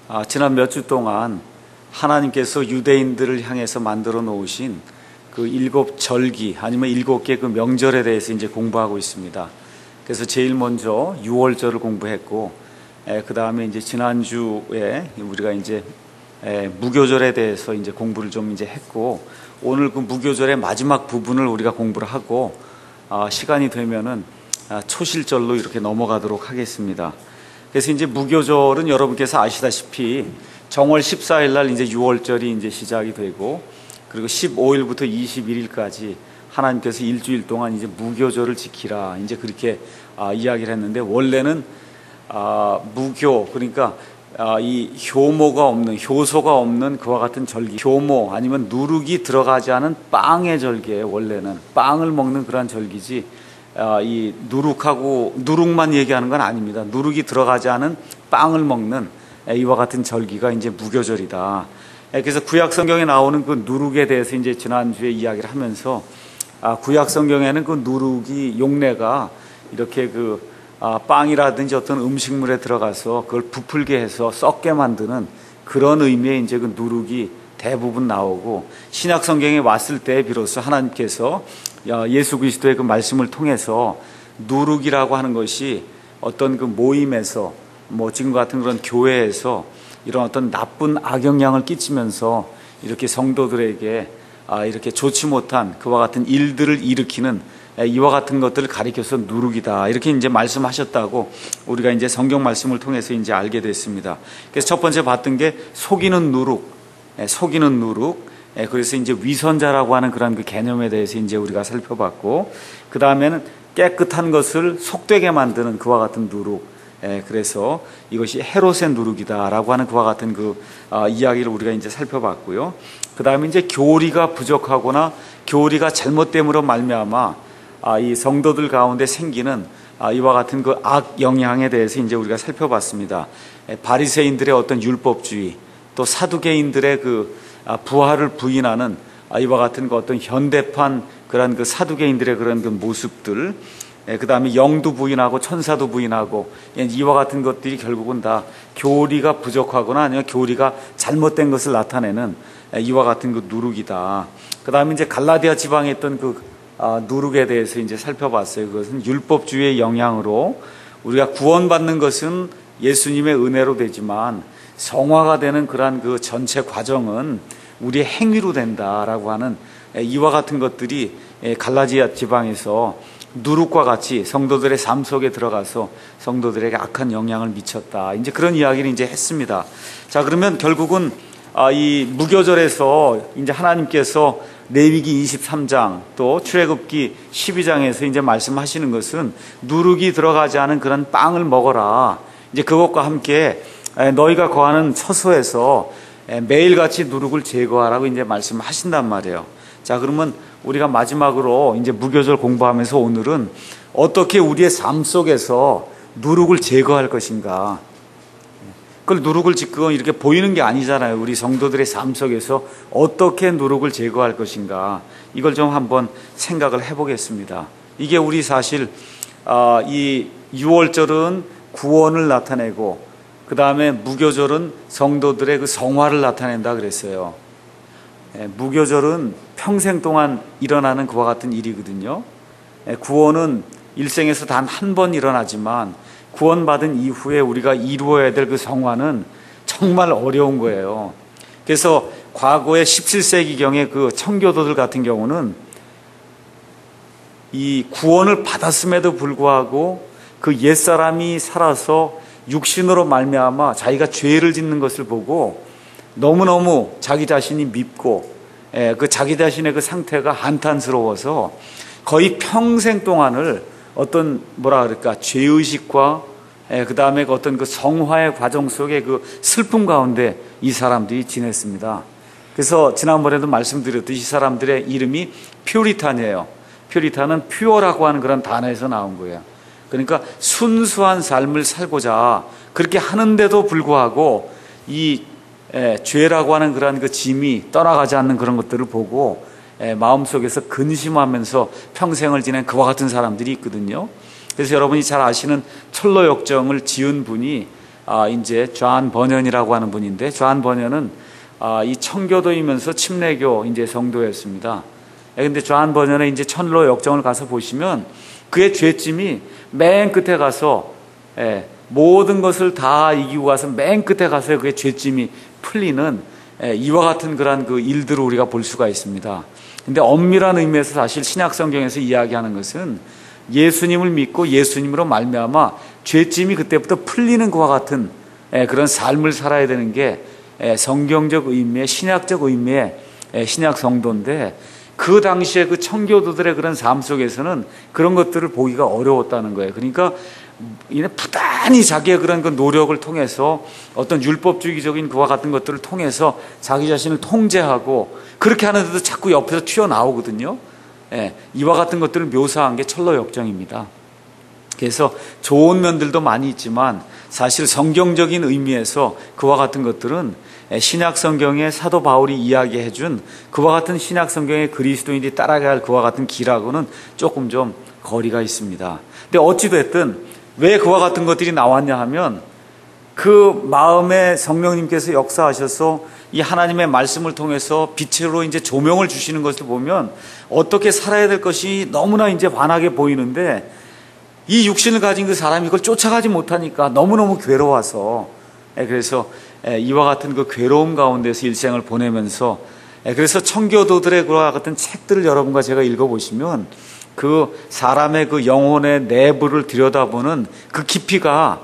지난 몇 주 동안 하나님께서 유대인들을 향해서 만들어 놓으신 그 7절기 아니면 7개 그 명절에 대해서 이제 공부하고 있습니다. 그래서 제일 먼저 6월절을 공부했고, 그 다음에 이제 지난주에 우리가 이제 무교절에 대해서 이제 공부를 좀 이제 했고, 오늘 그 무교절의 마지막 부분을 우리가 공부를 하고, 시간이 되면은 초실절로 이렇게 넘어가도록 하겠습니다. 그래서 이제 무교절은 여러분께서 아시다시피 정월 14일 날 이제 6월절이 이제 시작이 되고, 그리고 15일부터 21일까지 하나님께서 일주일 동안 이제 무교절을 지키라 이제 그렇게 이야기를 했는데, 원래는 무교, 그러니까 이 효모가 없는, 효소가 없는 그와 같은 절기, 효모 아니면 누룩이 들어가지 않은 빵의 절기예요. 원래는 빵을 먹는 그러한 절기지, 이 누룩만 얘기하는 건 아닙니다. 누룩이 들어가지 않은 빵을 먹는 이와 같은 절기가 이제 무교절이다. 그래서 구약 성경에 나오는 그 누룩에 대해서 이제 지난주에 이야기를 하면서, 구약 성경에는 그 누룩이 용례가 이렇게 그 빵이라든지 어떤 음식물에 들어가서 그걸 부풀게 해서 썩게 만드는 그런 의미의 이제 그 누룩이 대부분 나오고, 신약 성경에 왔을 때 비로소 하나님께서 예수 그리스도의 그 말씀을 통해서 누룩이라고 하는 것이 어떤 그 모임에서, 뭐 지금 같은 그런 교회에서 이런 어떤 나쁜 악영향을 끼치면서 이렇게 성도들에게 이렇게 좋지 못한 그와 같은 일들을 일으키는 이와 같은 것들을 가리켜서 누룩이다, 이렇게 이제 말씀하셨다고 우리가 이제 성경 말씀을 통해서 이제 알게 됐습니다. 그래서 첫 번째 봤던 게 속이는 누룩, 속이는 누룩. 그래서 이제 위선자라고 하는 그런 그 개념에 대해서 이제 우리가 살펴봤고, 그 다음에는 깨끗한 것을 속되게 만드는 그와 같은 누룩. 그래서 이것이 헤롯의 누룩이다라고 하는 그와 같은 그 이야기를 우리가 이제 살펴봤고요. 그 다음에 이제 교리가 부족하거나 교리가 잘못됨으로 말미암아 이 성도들 가운데 생기는 이와 같은 그 악 영향에 대해서 이제 우리가 살펴봤습니다. 바리새인들의 어떤 율법주의, 또 사두개인들의 그 부활을 부인하는 이와 같은 그 어떤 현대판 그런 그 사두개인들의 그런 그 모습들, 그 다음에 영도 부인하고 천사도 부인하고, 이와 같은 것들이 결국은 다 교리가 부족하거나 아니면 교리가 잘못된 것을 나타내는 이와 같은 그 누룩이다. 그 다음에 이제 갈라디아 지방에 있던 그 누룩에 대해서 이제 살펴봤어요. 그것은 율법주의의 영향으로 우리가 구원받는 것은 예수님의 은혜로 되지만 성화가 되는 그러한 그 전체 과정은 우리의 행위로 된다라고 하는 이와 같은 것들이 갈라디아 지방에서 누룩과 같이 성도들의 삶 속에 들어가서 성도들에게 악한 영향을 미쳤다, 이제 그런 이야기를 이제 했습니다. 자, 그러면 결국은 이 무교절에서 이제 하나님께서 레위기 23장 또 출애굽기 12장에서 이제 말씀하시는 것은 누룩이 들어가지 않은 그런 빵을 먹어라, 이제 그것과 함께 너희가 거하는 처소에서 매일같이 누룩을 제거하라고 이제 말씀하신단 말이에요. 자, 그러면 우리가 마지막으로 이제 무교절 공부하면서 오늘은 어떻게 우리의 삶 속에서 누룩을 제거할 것인가. 그걸 누룩을 지금 이렇게 보이는 게 아니잖아요. 우리 성도들의 삶 속에서 어떻게 누룩을 제거할 것인가. 이걸 좀 한번 생각을 해보겠습니다. 이게 우리 사실 이 6월절은 구원을 나타내고, 그 다음에 무교절은 성도들의 그 성화를 나타낸다 그랬어요. 무교절은 평생 동안 일어나는 그와 같은 일이거든요. 구원은 일생에서 단 한 번 일어나지만 구원받은 이후에 우리가 이루어야 될 그 성화는 정말 어려운 거예요. 그래서 과거의 17세기경의 그 청교도들 같은 경우는 이 구원을 받았음에도 불구하고 그 옛사람이 살아서 육신으로 말미암아 자기가 죄를 짓는 것을 보고 너무너무 자기 자신이 밉고, 그 자기 자신의 그 상태가 한탄스러워서 거의 평생 동안을 어떤 죄의식과 그 다음에 어떤 그 성화의 과정 속에 그 슬픔 가운데 이 사람들이 지냈습니다. 그래서 지난번에도 말씀드렸듯이 이 사람들의 이름이 퓨리탄이에요. 퓨리탄은 퓨어라고 하는 그런 단어에서 나온 거예요. 그러니까 순수한 삶을 살고자 그렇게 하는데도 불구하고 이 죄라고 하는 그런 그 짐이 떠나가지 않는 그런 것들을 보고 마음속에서 근심하면서 평생을 지낸 그와 같은 사람들이 있거든요. 그래서 여러분이 잘 아시는 철로 역정을 지은 분이 이제 존 버년이라고 하는 분인데, 존 버년은 이 청교도이면서 침례교 이제 성도였습니다. 근데 존 버년의 이제 천로 역정을 가서 보시면 그의 죄짐이 맨 끝에 가서 모든 것을 다 이기고 가서 맨 끝에 가서 그의 죄짐이 풀리는 이와 같은 그러한 그 일들을 우리가 볼 수가 있습니다. 근데 엄밀한 의미에서 사실 신약 성경에서 이야기하는 것은 예수님을 믿고 예수님으로 말미암아 죄짐이 그때부터 풀리는 그와 같은 그런 삶을 살아야 되는 게 성경적 의미의, 신약적 의미의 신약 성도인데, 그 당시에 그 청교도들의 그런 삶 속에서는 그런 것들을 보기가 어려웠다는 거예요. 그러니까 이는 부단히 자기의 그런 그 노력을 통해서 어떤 율법주의적인 그와 같은 것들을 통해서 자기 자신을 통제하고 그렇게 하는데도 자꾸 옆에서 튀어나오거든요. 이와 같은 것들을 묘사한 게 철로역정입니다. 그래서 좋은 면들도 많이 있지만 사실 성경적인 의미에서 그와 같은 것들은 신약 성경의 사도 바울이 이야기해 준 그와 같은 신약 성경의 그리스도인이 따라가야 할 그와 같은 길하고는 조금 좀 거리가 있습니다. 근데 어찌됐든 왜 그와 같은 것들이 나왔냐 하면 그 마음에 성령님께서 역사하셔서 이 하나님의 말씀을 통해서 빛으로 이제 조명을 주시는 것을 보면 어떻게 살아야 될 것이 너무나 이제 환하게 보이는데, 이 육신을 가진 그 사람이 이걸 쫓아가지 못하니까 너무너무 괴로워서, 그래서 이와 같은 그 괴로움 가운데서 일생을 보내면서, 그래서 청교도들의 그와 같은 책들을 여러분과 제가 읽어보시면 그 사람의 그 영혼의 내부를 들여다보는 그 깊이가,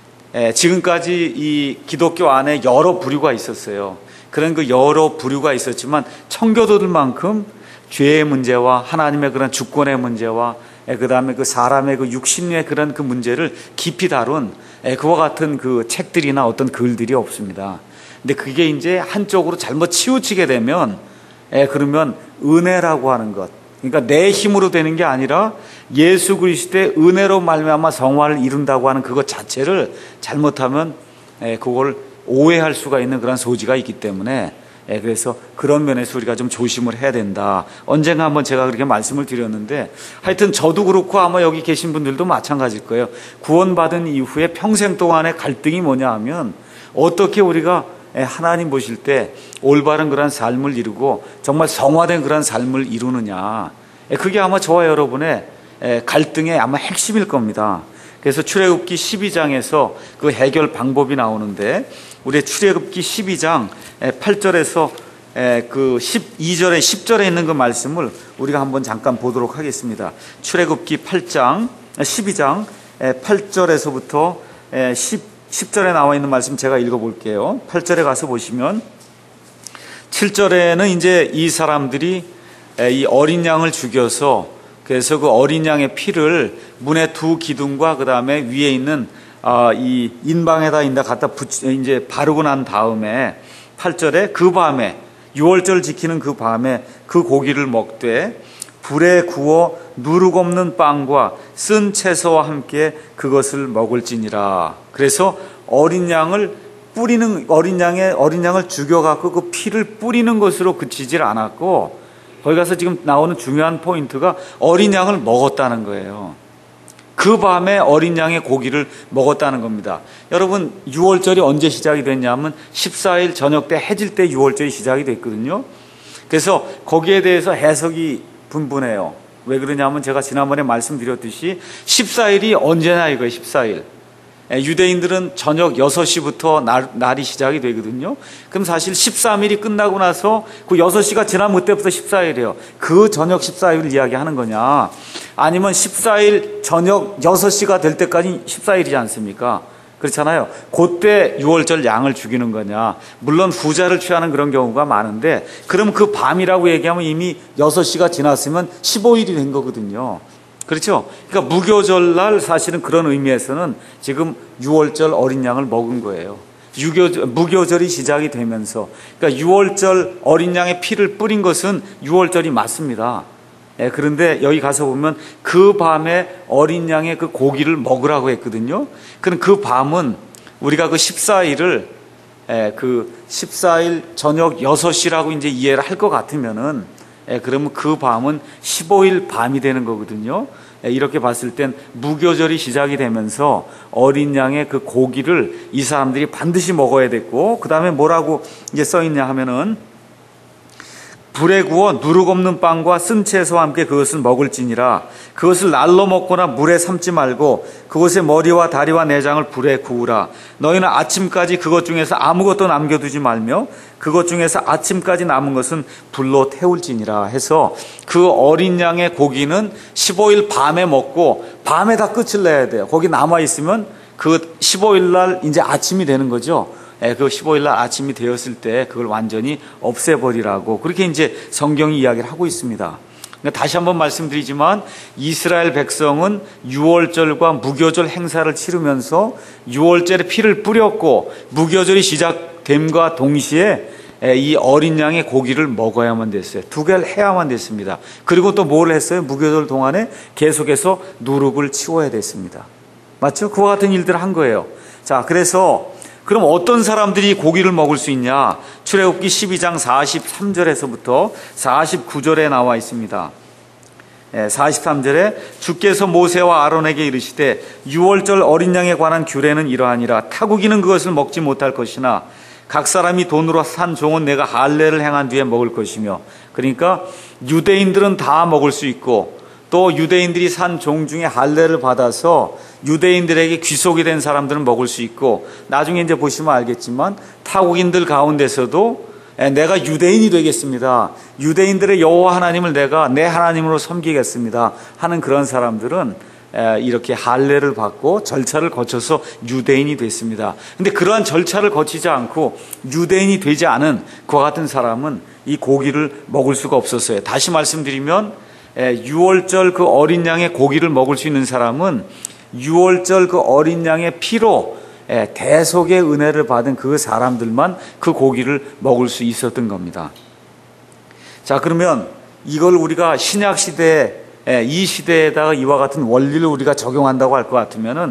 지금까지 이 기독교 안에 여러 부류가 있었어요. 그런 그 여러 부류가 있었지만 청교도들만큼 죄의 문제와 하나님의 그런 주권의 문제와 그 다음에 그 사람의 그 육신의 그런 그 문제를 깊이 다룬 그와 같은 그 책들이나 어떤 글들이 없습니다. 근데 그게 이제 한쪽으로 잘못 치우치게 되면, 그러면 은혜라고 하는 것, 그러니까 내 힘으로 되는 게 아니라 예수 그리스도의 은혜로 말미암아 성화를 이룬다고 하는 그것 자체를 잘못하면 그걸 오해할 수가 있는 그런 소지가 있기 때문에, 그래서 그런 면에서 우리가 좀 조심을 해야 된다. 언젠가 한번 제가 그렇게 말씀을 드렸는데, 하여튼 저도 그렇고 아마 여기 계신 분들도 마찬가지일 거예요. 구원받은 이후에 평생 동안의 갈등이 뭐냐 하면, 어떻게 우리가 하나님 보실 때 올바른 그런 삶을 이루고 정말 성화된 그런 삶을 이루느냐, 그게 아마 저와 여러분의 갈등의 아마 핵심일 겁니다. 그래서 출애굽기 12장에서 그 해결 방법이 나오는데, 우리 출애굽기 12장 8절에서 그 12절에 10절에 있는 그 말씀을 우리가 한번 잠깐 보도록 하겠습니다. 출애굽기 8장 12장 8절에서부터 10절에 나와 있는 말씀 제가 읽어볼게요. 8절에 가서 보시면, 7절에는 이제 이 사람들이 이 어린 양을 죽여서, 그래서 그 어린 양의 피를 문의 두 기둥과 그 다음에 위에 있는 이 인방에다 갖다 이제 바르고 난 다음에 8절에 그 밤에, 6월절 지키는 그 밤에 그 고기를 먹되 불에 구워 누룩 없는 빵과 쓴 채소와 함께 그것을 먹을지니라. 그래서 어린 양을 죽여갖고 그 피를 뿌리는 것으로 그치질 않았고, 거기 가서 지금 나오는 중요한 포인트가 어린 양을 먹었다는 거예요. 그 밤에 어린 양의 고기를 먹었다는 겁니다. 여러분, 6월절이 언제 시작이 됐냐면 14일 저녁 때 해질 때 6월절이 시작이 됐거든요. 그래서 거기에 대해서 해석이 분분해요. 왜 그러냐면 제가 지난번에 말씀드렸듯이 14일이 언제나 이거예요. 14일. 유대인들은 저녁 6시부터 날이 시작이 되거든요. 그럼 사실 13일이 끝나고 나서 그 6시가 지나면 그때부터 14일이에요. 그 저녁 14일을 이야기하는 거냐, 아니면 14일 저녁 6시가 될 때까지 14일이지 않습니까? 그렇잖아요. 그때 6월절 양을 죽이는 거냐. 물론 후자를 취하는 그런 경우가 많은데, 그럼 그 밤이라고 얘기하면 이미 6시가 지났으면 15일이 된 거거든요. 그렇죠? 그러니까 무교절날 사실은 그런 의미에서는 지금 6월절 어린 양을 먹은 거예요. 무교절이 시작이 되면서, 그러니까 6월절 어린 양의 피를 뿌린 것은 6월절이 맞습니다. 그런데 여기 가서 보면 그 밤에 어린 양의 그 고기를 먹으라고 했거든요. 그럼 그 밤은 우리가 그 14일을 그 14일 저녁 6시라고 이제 이해를 할 것 같으면은, 그러면 그 밤은 15일 밤이 되는 거거든요. 이렇게 봤을 땐 무교절이 시작이 되면서 어린 양의 그 고기를 이 사람들이 반드시 먹어야 됐고, 그 다음에 뭐라고 이제 써 있냐 하면은 불에 구워 누룩 없는 빵과 쓴 채소와 함께 그것을 먹을지니라. 그것을 날로 먹거나 물에 삶지 말고 그것의 머리와 다리와 내장을 불에 구우라. 너희는 아침까지 그것 중에서 아무것도 남겨두지 말며 그것 중에서 아침까지 남은 것은 불로 태울지니라 해서, 그 어린 양의 고기는 15일 밤에 먹고 밤에 다 끝을 내야 돼요. 거기 남아있으면 그 15일 날 이제 아침이 되는 거죠. 그 15일 날 아침이 되었을 때 그걸 완전히 없애버리라고, 그렇게 이제 성경이 이야기를 하고 있습니다. 그러니까 다시 한번 말씀드리지만 이스라엘 백성은 유월절과 무교절 행사를 치르면서 유월절에 피를 뿌렸고 무교절이 시작됨과 동시에 이 어린 양의 고기를 먹어야만 됐어요. 두 개를 해야만 됐습니다. 그리고 또 뭘 했어요? 무교절 동안에 계속해서 누룩을 치워야 됐습니다. 맞죠? 그와 같은 일들을 한 거예요. 자, 그래서 그럼 어떤 사람들이 고기를 먹을 수 있냐? 출애굽기 12장 43절에서부터 49절에 나와 있습니다. 43절에 주께서 모세와 아론에게 이르시되 유월절 어린 양에 관한 규례는 이러하니라. 타국이는 그것을 먹지 못할 것이나 각 사람이 돈으로 산 종은 내가 할례를 행한 뒤에 먹을 것이며, 그러니까 유대인들은 다 먹을 수 있고 또 유대인들이 산 종 중에 할례를 받아서 유대인들에게 귀속이 된 사람들은 먹을 수 있고, 나중에 이제 보시면 알겠지만 타국인들 가운데서도 내가 유대인이 되겠습니다, 유대인들의 여호와 하나님을 내가 내 하나님으로 섬기겠습니다 하는 그런 사람들은 이렇게 할례를 받고 절차를 거쳐서 유대인이 됐습니다. 근데 그러한 절차를 거치지 않고 유대인이 되지 않은 그와 같은 사람은 이 고기를 먹을 수가 없었어요. 다시 말씀드리면 유월절 그 어린 양의 고기를 먹을 수 있는 사람은 유월절 그 어린 양의 피로 대속의 은혜를 받은 그 사람들만 그 고기를 먹을 수 있었던 겁니다. 자, 그러면 이걸 우리가 신약 시대에, 이 시대에다가 이와 같은 원리를 우리가 적용한다고 할 것 같으면은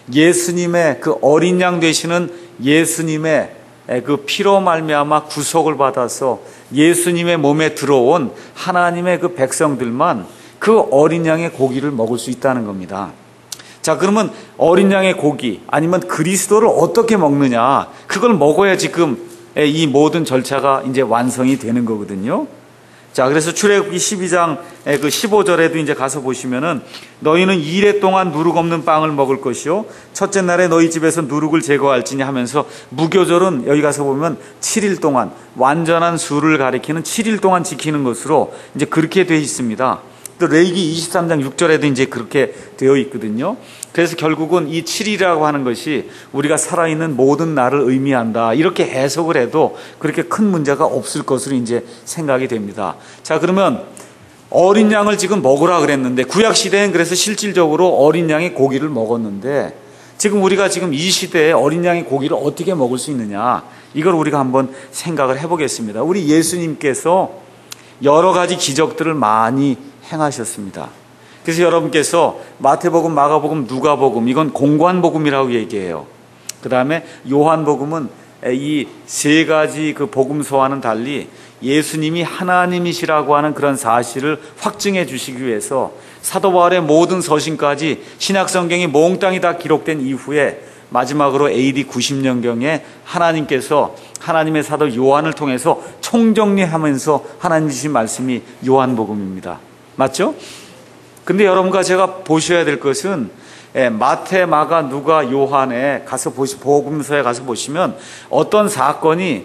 예수님의 그 어린 양 되시는 예수님의 그 피로 말미암아 구속을 받아서 예수님의 몸에 들어온 하나님의 그 백성들만 그 어린 양의 고기를 먹을 수 있다는 겁니다. 자, 그러면 어린 양의 고기 아니면 그리스도를 어떻게 먹느냐, 그걸 먹어야 지금 이 모든 절차가 이제 완성이 되는 거거든요. 자, 그래서 출애굽기 12장 그 15절에도 이제 가서 보시면은 너희는 2일 동안 누룩 없는 빵을 먹을 것이요 첫째 날에 너희 집에서 누룩을 제거할지니 하면서, 무교절은 여기 가서 보면 7일 동안 완전한 수를 가리키는 7일 동안 지키는 것으로 이제 그렇게 되어 있습니다. 또 레위기 23장 6절에도 이제 그렇게 되어 있거든요. 그래서 결국은 이 7일이라고 하는 것이 우리가 살아있는 모든 날을 의미한다, 이렇게 해석을 해도 그렇게 큰 문제가 없을 것으로 이제 생각이 됩니다. 자, 그러면 어린 양을 지금 먹으라 그랬는데, 구약 시대엔 그래서 실질적으로 어린 양의 고기를 먹었는데, 지금 우리가 지금 이 시대에 어린 양의 고기를 어떻게 먹을 수 있느냐, 이걸 우리가 한번 생각을 해보겠습니다. 우리 예수님께서 여러 가지 기적들을 많이 행하셨습니다. 그래서 여러분께서 마태복음, 마가복음, 누가복음, 이건 공관복음이라고 얘기해요. 그 다음에 요한복음은 이 세 가지 그 복음서와는 달리 예수님이 하나님이시라고 하는 그런 사실을 확증해 주시기 위해서 사도 바울의 모든 서신까지 신약성경이 몽땅이 다 기록된 이후에 마지막으로 AD 90년경에 하나님께서 하나님의 사도 요한을 통해서 총정리하면서 하나님 주신 말씀이 요한복음입니다. 맞죠? 근데 여러분과 제가 보셔야 될 것은 마태, 마가, 누가, 요한에 가서 복음서에 가서 보시면 어떤 사건이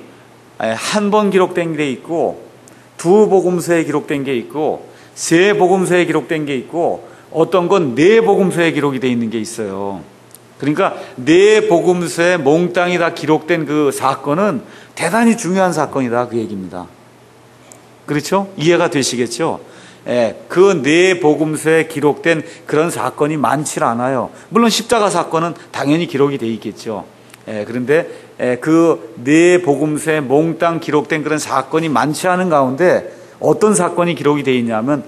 한 번 기록된 게 있고, 두 복음서에 기록된 게 있고, 세 복음서에 기록된 게 있고, 어떤 건 네 복음서에 기록이 되어 있는 게 있어요. 그러니까 네 복음서에 몽땅이 다 기록된 그 사건은 대단히 중요한 사건이다, 그 얘기입니다. 그렇죠? 이해가 되시겠죠? 그 네 복음서에 기록된 그런 사건이 많지 않아요. 물론 십자가 사건은 당연히 기록이 되어 있겠죠. 그런데 그 네 복음서에 몽땅 기록된 그런 사건이 많지 않은 가운데 어떤 사건이 기록이 되어 있냐면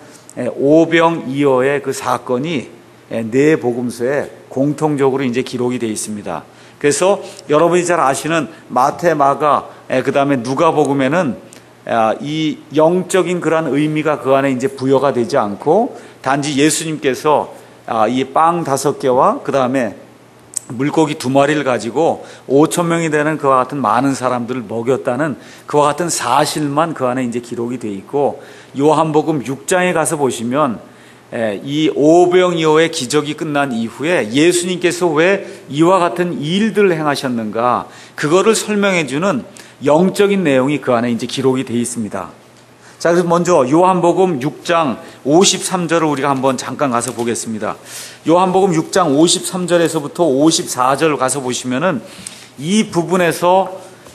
오병이어의 그 사건이 네 복음서에 공통적으로 이제 기록이 되어 있습니다. 그래서 여러분이 잘 아시는 마태, 마가, 그 다음에 누가복음에는 이 영적인 그러한 의미가 그 안에 이제 부여가 되지 않고 단지 예수님께서 이 빵 5개와 그 다음에 물고기 2마리를 가지고 5,000명이 되는 그와 같은 많은 사람들을 먹였다는 그와 같은 사실만 그 안에 이제 기록이 되어 있고, 요한복음 6장에 가서 보시면 이 오병이어의 기적이 끝난 이후에 예수님께서 왜 이와 같은 일들을 행하셨는가, 그거를 설명해 주는 영적인 내용이 그 안에 이제 기록이 되어 있습니다. 자, 그래서 먼저 요한복음 6장 53절을 우리가 한번 잠깐 가서 보겠습니다. 요한복음 6장 53절에서부터 54절 가서 보시면은 이 부분에서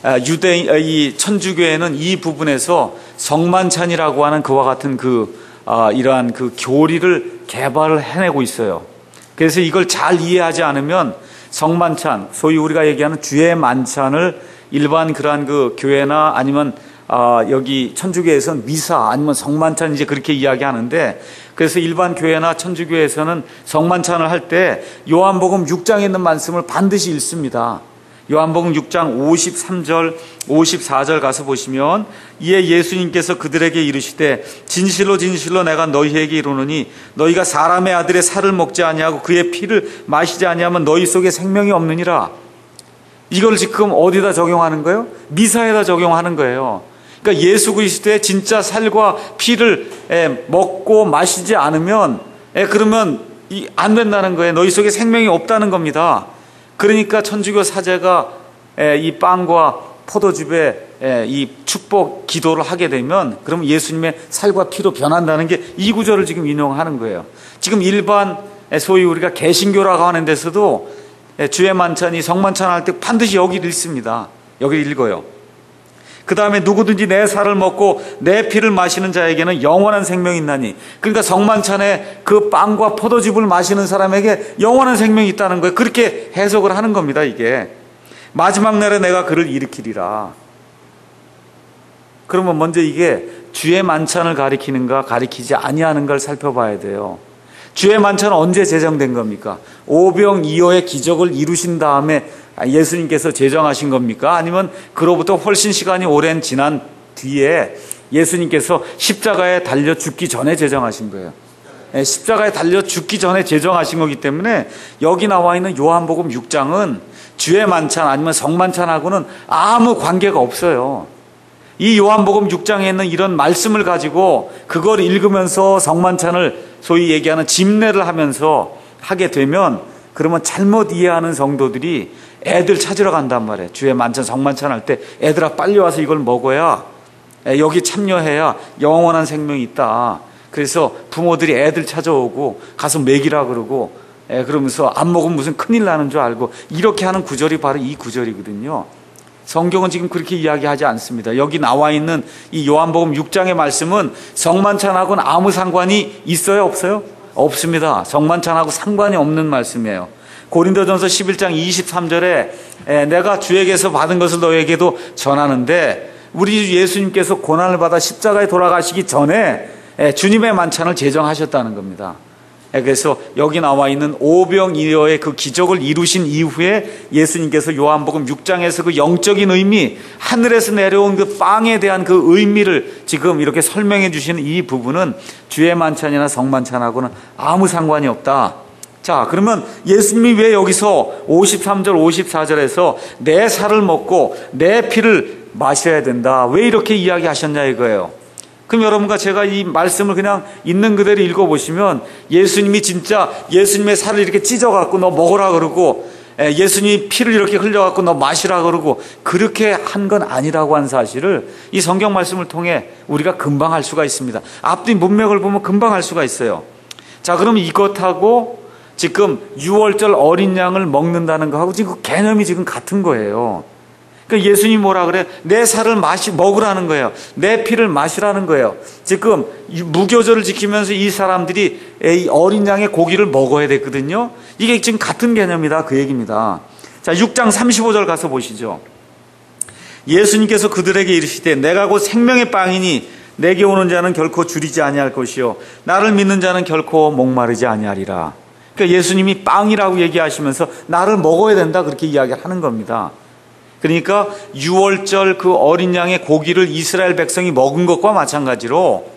이 천주교회는 이 부분에서 성만찬이라고 하는 그와 같은 이러한 그 교리를 개발을 해내고 있어요. 그래서 이걸 잘 이해하지 않으면 성만찬, 소위 우리가 얘기하는 주의 만찬을 일반 그러한 그 교회나 아니면 여기 천주교에서는 미사 아니면 성만찬 이제 그렇게 이야기하는데, 그래서 일반 교회나 천주교에서는 성만찬을 할 때 요한복음 6장에 있는 말씀을 반드시 읽습니다. 요한복음 6장 53절 54절 가서 보시면, 이에 예수님께서 그들에게 이르시되 진실로 진실로 내가 너희에게 이르노니 너희가 사람의 아들의 살을 먹지 아니하고 그의 피를 마시지 아니하면 너희 속에 생명이 없느니라. 이걸 지금 어디다 적용하는 거예요? 미사에다 적용하는 거예요. 그러니까 예수 그리스도의 진짜 살과 피를 먹고 마시지 않으면 그러면 안 된다는 거예요. 너희 속에 생명이 없다는 겁니다. 그러니까 천주교 사제가 이 빵과 포도즙에 이 축복 기도를 하게 되면 그러면 예수님의 살과 피로 변한다는 게 이 구절을 지금 인용하는 거예요. 지금 일반 소위 우리가 개신교라고 하는 데서도 주의 만찬이 성만찬 할 때 반드시 여기를 읽습니다. 여기를 읽어요. 그 다음에 누구든지 내 살을 먹고 내 피를 마시는 자에게는 영원한 생명이 있나니, 그러니까 성만찬에 그 빵과 포도즙을 마시는 사람에게 영원한 생명이 있다는 거예요. 그렇게 해석을 하는 겁니다. 이게 마지막 날에 내가 그를 일으키리라. 그러면 먼저 이게 주의 만찬을 가리키는가 가리키지 아니하는가를 살펴봐야 돼요. 주의 만찬은 언제 제정된 겁니까? 오병이어의 기적을 이루신 다음에 예수님께서 제정하신 겁니까? 아니면 그로부터 훨씬 시간이 오랜 지난 뒤에 예수님께서 십자가에 달려 죽기 전에 제정하신 거예요. 십자가에 달려 죽기 전에 제정하신 거기 때문에 여기 나와 있는 요한복음 6장은 주의 만찬 아니면 성만찬하고는 아무 관계가 없어요. 이 요한복음 6장에 있는 이런 말씀을 가지고 그걸 읽으면서 성만찬을 소위 얘기하는 집례를 하면서 하게 되면 그러면 잘못 이해하는 성도들이 애들 찾으러 간단 말이에요. 주의 만찬, 성만찬 할 때 애들아 빨리 와서 이걸 먹어야, 여기 참여해야 영원한 생명이 있다. 그래서 부모들이 애들 찾아오고 가서 먹이라 그러고 그러면서 안 먹으면 무슨 큰일 나는 줄 알고 이렇게 하는 구절이 바로 이 구절이거든요. 성경은 지금 그렇게 이야기하지 않습니다. 여기 나와 있는 이 요한복음 6장의 말씀은 성만찬하고는 아무 상관이 있어요? 없어요? 없습니다. 성만찬하고 상관이 없는 말씀이에요. 고린도전서 11장 23절에 내가 주에게서 받은 것을 너에게도 전하는데, 우리 주 예수님께서 고난을 받아 십자가에 돌아가시기 전에 주님의 만찬을 제정하셨다는 겁니다. 그래서 여기 나와 있는 오병이어의 그 기적을 이루신 이후에 예수님께서 요한복음 6장에서 그 영적인 의미, 하늘에서 내려온 그 빵에 대한 그 의미를 지금 이렇게 설명해 주시는 이 부분은 주의 만찬이나 성만찬하고는 아무 상관이 없다. 자, 그러면 예수님이 왜 여기서 53절 54절에서 내 살을 먹고 내 피를 마셔야 된다, 왜 이렇게 이야기하셨냐 이거예요. 그럼 여러분과 제가 이 말씀을 그냥 있는 그대로 읽어보시면 예수님이 진짜 예수님의 살을 이렇게 찢어갖고 너 먹으라 그러고 예수님이 피를 이렇게 흘려갖고 너 마시라 그러고 그렇게 한 건 아니라고 하는 사실을 이 성경 말씀을 통해 우리가 금방 알 수가 있습니다. 앞뒤 문맥을 보면 금방 알 수가 있어요. 자, 그럼 이것하고 지금 6월절 어린 양을 먹는다는 거하고 지금 그 개념이 지금 같은 거예요. 그러니까 예수님이 뭐라 그래요? 내 살을 먹으라는 거예요. 내 피를 마시라는 거예요. 지금 무교절을 지키면서 이 사람들이 이 어린 양의 고기를 먹어야 됐거든요. 이게 지금 같은 개념이다, 그 얘기입니다. 자, 6장 35절 가서 보시죠. 예수님께서 그들에게 이르시되 내가 곧 생명의 빵이니 내게 오는 자는 결코 줄이지 아니할 것이요 나를 믿는 자는 결코 목마르지 아니하리라. 그러니까 예수님이 빵이라고 얘기하시면서 나를 먹어야 된다, 그렇게 이야기하는 겁니다. 그러니까 6월절 그 어린 양의 고기를 이스라엘 백성이 먹은 것과 마찬가지로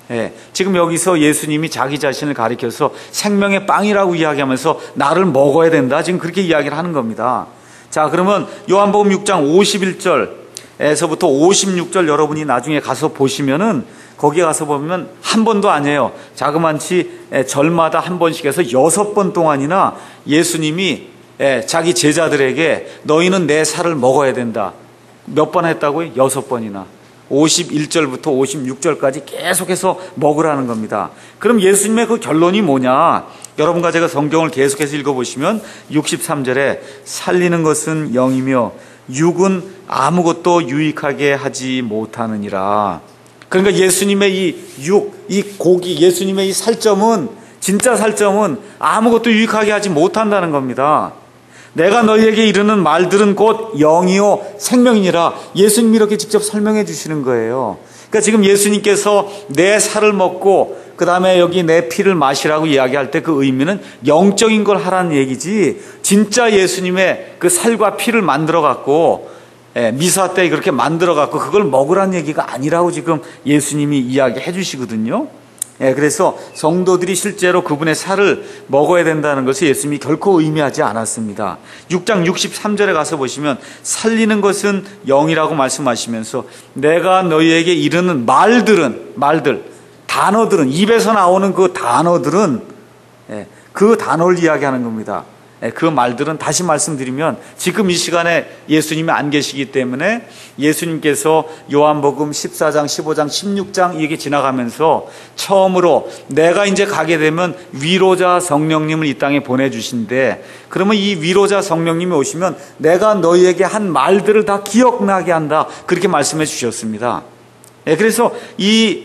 예, 지금 여기서 예수님이 자기 자신을 가리켜서 생명의 빵이라고 이야기하면서 나를 먹어야 된다. 지금 그렇게 이야기를 하는 겁니다. 자, 그러면 요한복음 6장 51절에서부터 56절 여러분이 나중에 가서 보시면은 거기에 가서 보면 한 번도 아니에요. 자그만치 절마다 한 번씩 해서 6번 동안이나 예수님이 자기 제자들에게 너희는 내 살을 먹어야 된다. 몇 번 했다고요? 6번이나. 51절부터 56절까지 계속해서 먹으라는 겁니다. 그럼 예수님의 그 결론이 뭐냐? 여러분과 제가 성경을 계속해서 읽어보시면 63절에 살리는 것은 영이며 육은 아무것도 유익하게 하지 못하느니라. 그러니까 예수님의 이 육, 이 고기, 예수님의 이 살점은, 진짜 살점은 아무것도 유익하게 하지 못한다는 겁니다. 내가 너희에게 이르는 말들은 곧 영이요 생명이니라. 예수님이 이렇게 직접 설명해 주시는 거예요. 그러니까 지금 예수님께서 내 살을 먹고 그 다음에 여기 내 피를 마시라고 이야기할 때 그 의미는 영적인 걸 하라는 얘기지, 진짜 예수님의 그 살과 피를 만들어 갖고 미사 때 그렇게 만들어 갖고 그걸 먹으라는 얘기가 아니라고 지금 예수님이 이야기해 주시거든요. 그래서 성도들이 실제로 그분의 살을 먹어야 된다는 것을 예수님이 결코 의미하지 않았습니다. 6장 63절에 가서 보시면 살리는 것은 영이라고 말씀하시면서 내가 너희에게 이르는 말들, 단어들은, 입에서 나오는 그 단어들은 그 단어를 이야기하는 겁니다. 그 말들은 다시 말씀드리면 지금 이 시간에 예수님이 안 계시기 때문에 예수님께서 요한복음 14장, 15장, 16장 이게 지나가면서 처음으로 내가 이제 가게 되면 위로자 성령님을 이 땅에 보내주신대. 그러면 이 위로자 성령님이 오시면 내가 너희에게 한 말들을 다 기억나게 한다. 그렇게 말씀해 주셨습니다. 그래서 이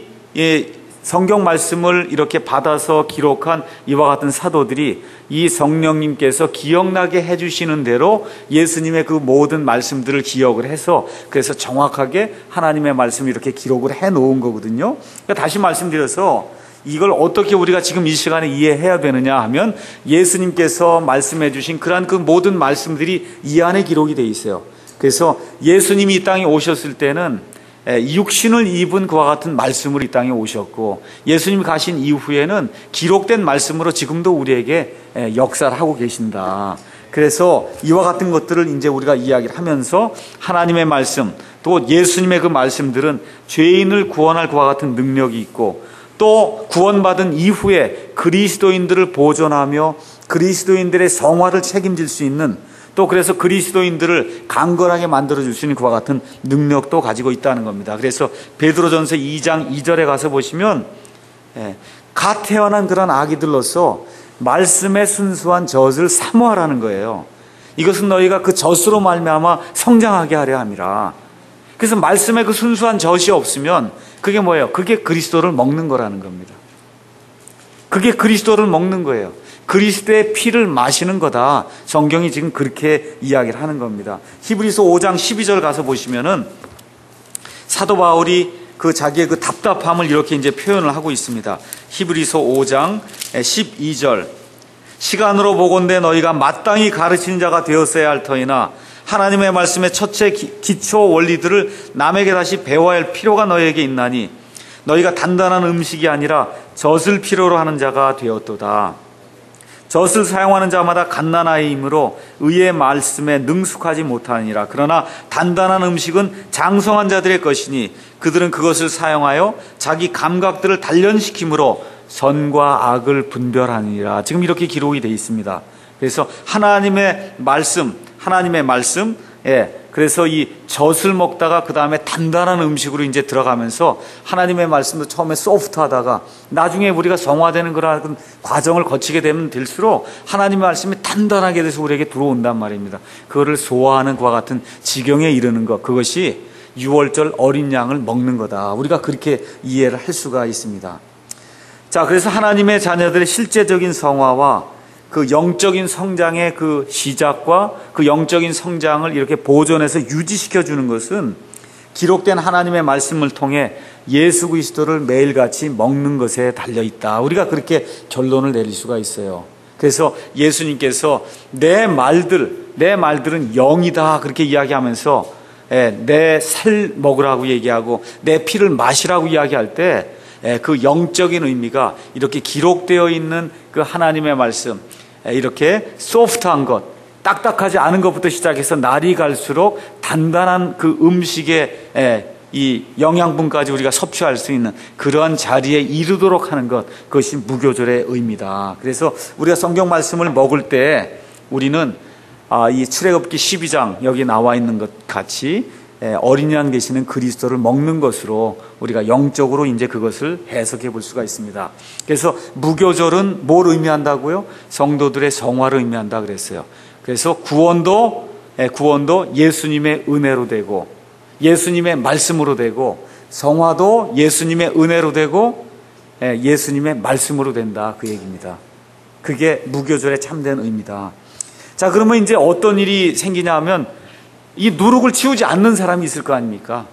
성경 말씀을 이렇게 받아서 기록한 이와 같은 사도들이 이 성령님께서 기억나게 해주시는 대로 예수님의 그 모든 말씀들을 기억을 해서 그래서 정확하게 하나님의 말씀을 이렇게 기록을 해 놓은 거거든요. 그러니까 다시 말씀드려서 이걸 어떻게 우리가 지금 이 시간에 이해해야 되느냐 하면 예수님께서 말씀해 주신 그러한 그 모든 말씀들이 이 안에 기록이 돼 있어요. 그래서 예수님이 이 땅에 오셨을 때는 육신을 입은 그와 같은 말씀으로 이 땅에 오셨고 예수님이 가신 이후에는 기록된 말씀으로 지금도 우리에게 역사를 하고 계신다. 그래서 이와 같은 것들을 이제 우리가 이야기를 하면서 하나님의 말씀 또 예수님의 그 말씀들은 죄인을 구원할 그와 같은 능력이 있고 또 구원받은 이후에 그리스도인들을 보존하며 그리스도인들의 성화를 책임질 수 있는 또 그래서 그리스도인들을 강건하게 만들어줄 수 있는 그와 같은 능력도 가지고 있다는 겁니다. 그래서 베드로전서 2장 2절에 가서 보시면 갓 태어난 그런 아기들로서 말씀의 순수한 젖을 사모하라는 거예요. 이것은 너희가 그 젖으로 말미암아 성장하게 하려 함이라. 그래서 말씀의 그 순수한 젖이 없으면 그게 뭐예요? 그게 그리스도를 먹는 거라는 겁니다. 그게 그리스도를 먹는 거예요. 그리스도의 피를 마시는 거다. 성경이 지금 그렇게 이야기를 하는 겁니다. 히브리서 5장 12절 가서 보시면은 사도 바울이 그 자기의 그 답답함을 이렇게 이제 표현을 하고 있습니다. 히브리서 5장 12절 시간으로 보건대 너희가 마땅히 가르치는 자가 되었어야 할 터이나 하나님의 말씀의 첫째 기초 원리들을 남에게 다시 배워야 할 필요가 너희에게 있나니 너희가 단단한 음식이 아니라 젖을 필요로 하는 자가 되었도다. 젖을 사용하는 자마다 갓난아이이므로 의의 말씀에 능숙하지 못하니라. 그러나 단단한 음식은 장성한 자들의 것이니 그들은 그것을 사용하여 자기 감각들을 단련시킴으로 선과 악을 분별하니라. 지금 이렇게 기록이 되어 있습니다. 그래서 하나님의 말씀, 그래서 이 젖을 먹다가 그 다음에 단단한 음식으로 이제 들어가면서 하나님의 말씀도 처음에 소프트하다가 나중에 우리가 성화되는 그런 과정을 거치게 되면 될수록 하나님의 말씀이 단단하게 돼서 우리에게 들어온단 말입니다. 그거를 소화하는 그와 같은 지경에 이르는 것, 그것이 6월절 어린 양을 먹는 거다. 우리가 그렇게 이해를 할 수가 있습니다. 자, 그래서 하나님의 자녀들의 실제적인 성화와 그 영적인 성장의 그 시작과 그 영적인 성장을 이렇게 보존해서 유지시켜 주는 것은 기록된 하나님의 말씀을 통해 예수 그리스도를 매일같이 먹는 것에 달려 있다. 우리가 그렇게 결론을 내릴 수가 있어요. 그래서 예수님께서 내 말들은 영이다 그렇게 이야기하면서 내 살 먹으라고 얘기하고 내 피를 마시라고 이야기할 때 그 영적인 의미가 이렇게 기록되어 있는 그 하나님의 말씀, 이렇게 소프트한 것, 딱딱하지 않은 것부터 시작해서 날이 갈수록 단단한 그 음식의 이 영양분까지 우리가 섭취할 수 있는 그러한 자리에 이르도록 하는 것, 그것이 무교절의 의미다. 그래서 우리가 성경 말씀을 먹을 때 우리는 이 출애굽기 12장 여기 나와 있는 것 같이 어린 양 되시는 그리스도를 먹는 것으로 우리가 영적으로 이제 그것을 해석해 볼 수가 있습니다. 그래서 무교절은 뭘 의미한다고요? 성도들의 성화를 의미한다 그랬어요. 그래서 구원도 예수님의 은혜로 되고, 예수님의 말씀으로 되고, 성화도 예수님의 은혜로 되고, 예수님의 말씀으로 된다, 그 얘기입니다. 그게 무교절의 참된 의미다. 자, 그러면 이제 어떤 일이 생기냐 하면 이 누룩을 치우지 않는 사람이 있을 거 아닙니까?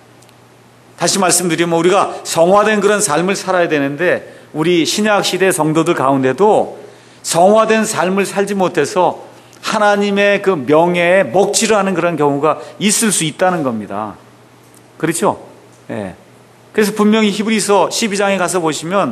다시 말씀드리면 우리가 성화된 그런 삶을 살아야 되는데, 우리 신약 시대 성도들 가운데도 성화된 삶을 살지 못해서 하나님의 그 명예에 먹칠을 하는 그런 경우가 있을 수 있다는 겁니다. 그렇죠? 예. 그래서 분명히 히브리서 12장에 가서 보시면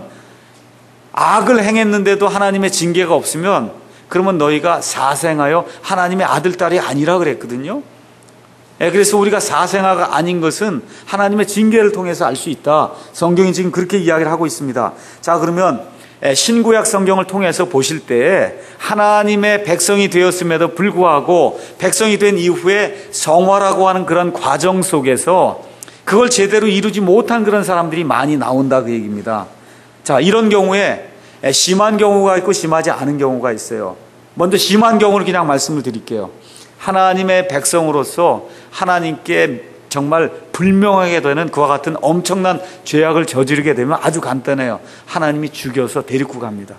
악을 행했는데도 하나님의 징계가 없으면 그러면 너희가 사생하여 하나님의 아들, 딸이 아니라 그랬거든요. 그래서 우리가 사생아가 아닌 것은 하나님의 징계를 통해서 알 수 있다. 성경이 지금 그렇게 이야기를 하고 있습니다. 자, 그러면 신구약 성경을 통해서 보실 때 하나님의 백성이 되었음에도 불구하고 백성이 된 이후에 성화라고 하는 그런 과정 속에서 그걸 제대로 이루지 못한 그런 사람들이 많이 나온다, 그 얘기입니다. 자, 이런 경우에 심한 경우가 있고 심하지 않은 경우가 있어요. 먼저 심한 경우를 그냥 말씀을 드릴게요. 하나님의 백성으로서 하나님께 정말 불명하게 되는 그와 같은 엄청난 죄악을 저지르게 되면 아주 간단해요. 하나님이 죽여서 데리고 갑니다.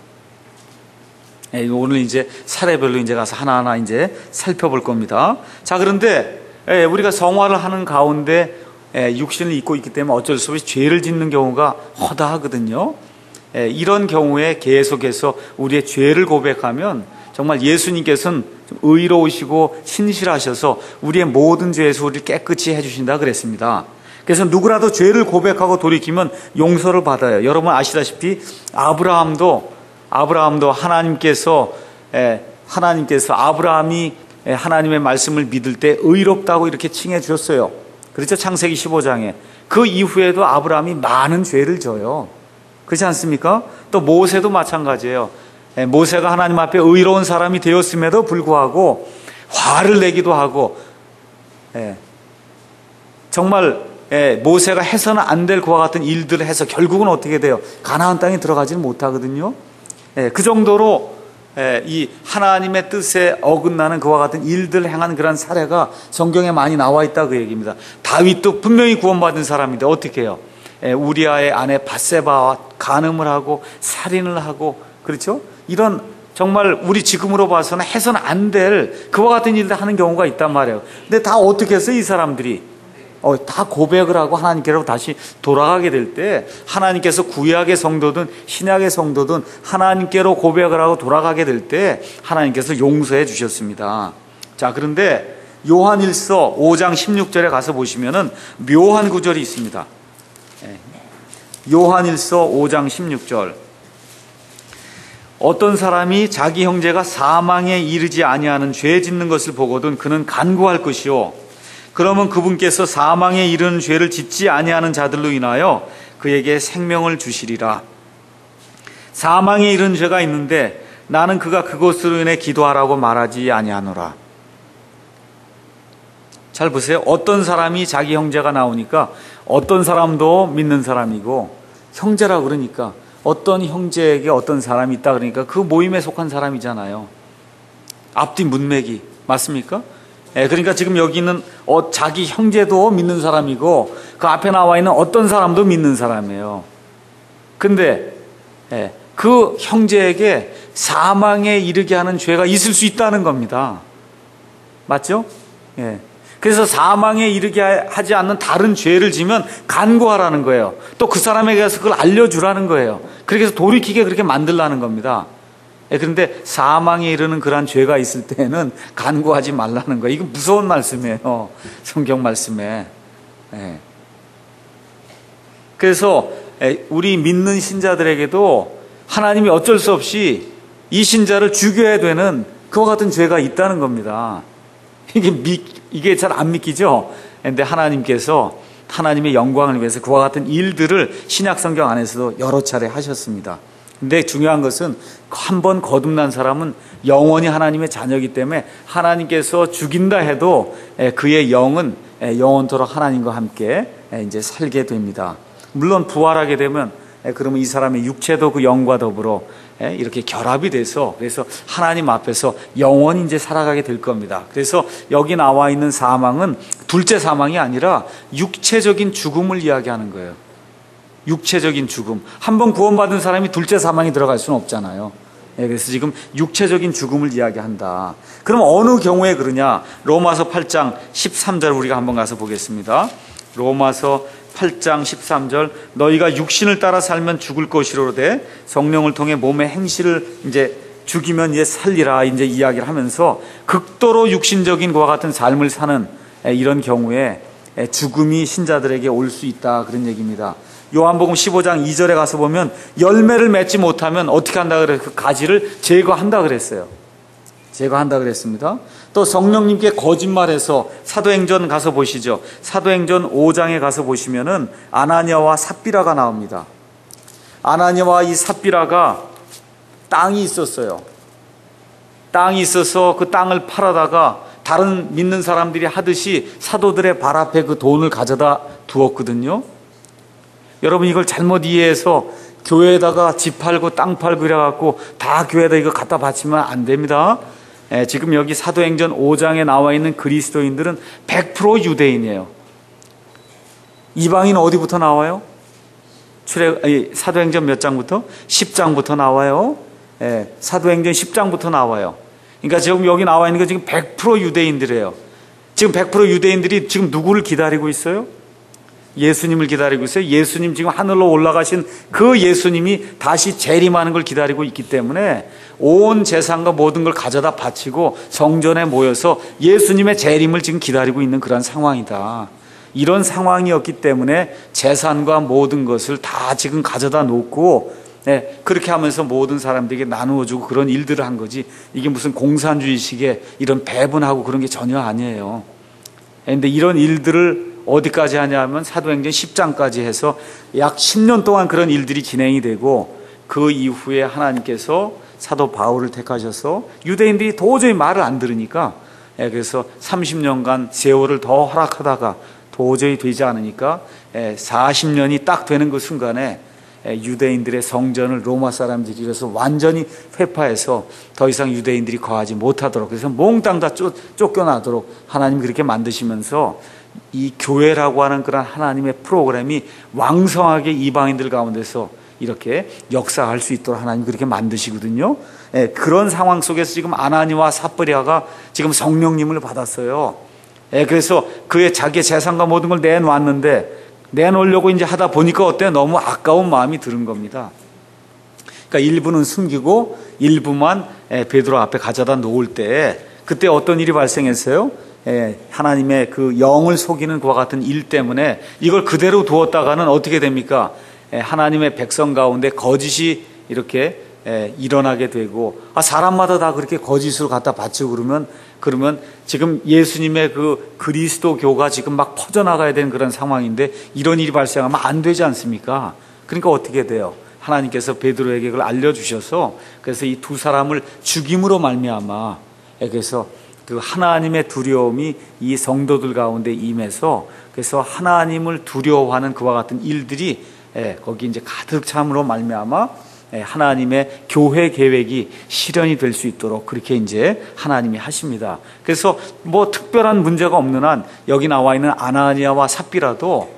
오늘 이제 사례별로 이제 가서 하나하나 이제 살펴볼 겁니다. 자, 그런데 우리가 성화를 하는 가운데 육신을 입고 있기 때문에 어쩔 수 없이 죄를 짓는 경우가 허다하거든요. 이런 경우에 계속해서 우리의 죄를 고백하면 정말 예수님께서는 의로우시고 신실하셔서 우리의 모든 죄에서 우리를 깨끗이 해주신다 그랬습니다. 그래서 누구라도 죄를 고백하고 돌이키면 용서를 받아요. 여러분 아시다시피 아브라함도 하나님께서 아브라함이 하나님의 말씀을 믿을 때 의롭다고 이렇게 칭해 주셨어요. 그렇죠? 창세기 15장에. 그 이후에도 아브라함이 많은 죄를 져요. 그렇지 않습니까? 또 모세도 마찬가지예요. 모세가 하나님 앞에 의로운 사람이 되었음에도 불구하고 화를 내기도 하고, 정말 모세가 해서는 안 될 그와 같은 일들을 해서 결국은 어떻게 돼요? 가나안 땅에 들어가지는 못하거든요. 그 정도로 이 하나님의 뜻에 어긋나는 그와 같은 일들을 행한 그런 사례가 성경에 많이 나와 있다, 그 얘기입니다. 다윗도 분명히 구원받은 사람인데 어떻게 해요? 우리아의 아내 밧세바와 간음을 하고 살인을 하고, 그렇죠? 이런 정말 우리 지금으로 봐서는 해서는 안 될 그와 같은 일을 하는 경우가 있단 말이에요. 근데 다 어떻게 했어요? 이 사람들이 다 고백을 하고 하나님께로 다시 돌아가게 될 때 하나님께서 구약의 성도든 신약의 성도든 하나님께로 고백을 하고 돌아가게 될 때 하나님께서 용서해 주셨습니다. 자, 그런데 요한일서 5장 16절에 가서 보시면은 묘한 구절이 있습니다. 요한일서 5장 16절. 어떤 사람이 자기 형제가 사망에 이르지 아니하는 죄 짓는 것을 보거든 그는 간구할 것이요, 그러면 그분께서 사망에 이르는 죄를 짓지 아니하는 자들로 인하여 그에게 생명을 주시리라. 사망에 이르는 죄가 있는데 나는 그가 그것으로 인해 기도하라고 말하지 아니하노라. 잘 보세요. 어떤 사람이 자기 형제가 나오니까 어떤 사람도 믿는 사람이고, 형제라 그러니까 어떤 형제에게 어떤 사람이 있다 그러니까 그 모임에 속한 사람이잖아요. 앞뒤 문맥이 맞습니까? 그러니까 지금 여기는 자기 형제도 믿는 사람이고 그 앞에 나와 있는 어떤 사람도 믿는 사람이에요. 근데 그 형제에게 사망에 이르게 하는 죄가 있을 수 있다는 겁니다. 맞죠? 그래서 사망에 이르게 하지 않는 다른 죄를 지면 간구하라는 거예요. 또 그 사람에게 가서 그걸 알려주라는 거예요. 그렇게 해서 돌이키게 그렇게 만들라는 겁니다. 그런데 사망에 이르는 그러한 죄가 있을 때는 간구하지 말라는 거예요. 이거 무서운 말씀이에요. 성경 말씀에. 그래서 우리 믿는 신자들에게도 하나님이 어쩔 수 없이 이 신자를 죽여야 되는 그와 같은 죄가 있다는 겁니다. 이게 잘 안 믿기죠? 근데 하나님께서 하나님의 영광을 위해서 그와 같은 일들을 신약 성경 안에서도 여러 차례 하셨습니다. 근데 중요한 것은 한 번 거듭난 사람은 영원히 하나님의 자녀이기 때문에 하나님께서 죽인다 해도 그의 영은 영원토록 하나님과 함께 이제 살게 됩니다. 물론 부활하게 되면 그러면 이 사람의 육체도 그 영과 더불어 이렇게 결합이 돼서 그래서 하나님 앞에서 영원히 이제 살아가게 될 겁니다. 그래서 여기 나와 있는 사망은 둘째 사망이 아니라 육체적인 죽음을 이야기하는 거예요. 육체적인 죽음. 한 번 구원받은 사람이 둘째 사망에 들어갈 수는 없잖아요. 그래서 지금 육체적인 죽음을 이야기한다. 그럼 어느 경우에 그러냐? 로마서 8장 13절 우리가 한번 가서 보겠습니다. 로마서 8장 13절 너희가 육신을 따라 살면 죽을 것이로되 성령을 통해 몸의 행실을 이제 죽이면 이제 살리라 이제 이야기를 하면서 극도로 육신적인 것과 같은 삶을 사는 이런 경우에 죽음이 신자들에게 올 수 있다 그런 얘기입니다. 요한복음 15장 2절에 가서 보면 열매를 맺지 못하면 어떻게 한다 그래요? 그 가지를 제거한다 그랬어요. 제거한다 그랬습니다. 또 성령님께 거짓말해서 사도행전 가서 보시죠. 사도행전 5장에 가서 보시면은 아나니아와 삽비라가 나옵니다. 아나니아와 이 삽비라가 땅이 있었어요. 땅이 있어서 그 땅을 팔아다가 다른 믿는 사람들이 하듯이 사도들의 발 앞에 그 돈을 가져다 두었거든요. 여러분 이걸 잘못 이해해서 교회에다가 집 팔고 땅 팔고 이래갖고 다 교회에다 이거 갖다 바치면 안 됩니다. 지금 여기 사도행전 5장에 나와 있는 그리스도인들은 100% 유대인이에요. 이방인 어디부터 나와요? 사도행전 몇 장부터? 10장부터 나와요. 사도행전 10장부터 나와요. 그러니까 지금 여기 나와 있는 거 지금 100% 유대인들이에요. 지금 100% 유대인들이 지금 누구를 기다리고 있어요? 예수님을 기다리고 있어요. 예수님 지금 하늘로 올라가신 그 예수님이 다시 재림하는 걸 기다리고 있기 때문에 온 재산과 모든 걸 가져다 바치고 성전에 모여서 예수님의 재림을 지금 기다리고 있는 그런 상황이다. 이런 상황이었기 때문에 재산과 모든 것을 다 지금 가져다 놓고 그렇게 하면서 모든 사람들에게 나누어주고 그런 일들을 한 거지 이게 무슨 공산주의식의 이런 배분하고 그런 게 전혀 아니에요. 그런데 이런 일들을 어디까지 하냐면 사도행전 10장까지 해서 약 10년 동안 그런 일들이 진행이 되고 그 이후에 하나님께서 사도 바울을 택하셔서 유대인들이 도저히 말을 안 들으니까 그래서 30년간 세월을 더 허락하다가 도저히 되지 않으니까 40년이 딱 되는 그 순간에 유대인들의 성전을 로마 사람들이 그래서 완전히 회파해서 더 이상 유대인들이 거하지 못하도록 그래서 몽땅 다 쫓겨나도록 하나님이 그렇게 만드시면서 이 교회라고 하는 그런 하나님의 프로그램이 왕성하게 이방인들 가운데서 이렇게 역사할 수 있도록 하나님 그렇게 만드시거든요. 그런 상황 속에서 지금 아나니와 삽비라가 지금 성령님을 받았어요. 그래서 그의 자기의 재산과 모든 걸 내놓았는데 내놓으려고 이제 하다 보니까 어때요? 너무 아까운 마음이 드는 겁니다. 그러니까 일부는 숨기고 일부만 베드로 앞에 가져다 놓을 때 그때 어떤 일이 발생했어요? 하나님의 그 영을 속이는 그와 같은 일 때문에 이걸 그대로 두었다가는 어떻게 됩니까? 하나님의 백성 가운데 거짓이 이렇게 일어나게 되고 사람마다 다 그렇게 거짓으로 갖다 바치고 그러면 지금 예수님의 그 그리스도교가 지금 막 퍼져나가야 되는 그런 상황인데 이런 일이 발생하면 안 되지 않습니까? 그러니까 어떻게 돼요? 하나님께서 베드로에게 그걸 알려주셔서 그래서 이 두 사람을 죽임으로 말미암아 그래서 그 하나님의 두려움이 이 성도들 가운데 임해서 그래서 하나님을 두려워하는 그와 같은 일들이 거기 이제 가득 참으로 말미암아 하나님의 교회 계획이 실현이 될 수 있도록 그렇게 이제 하나님이 하십니다. 그래서 뭐 특별한 문제가 없는 한 여기 나와 있는 아나니아와 삽비라도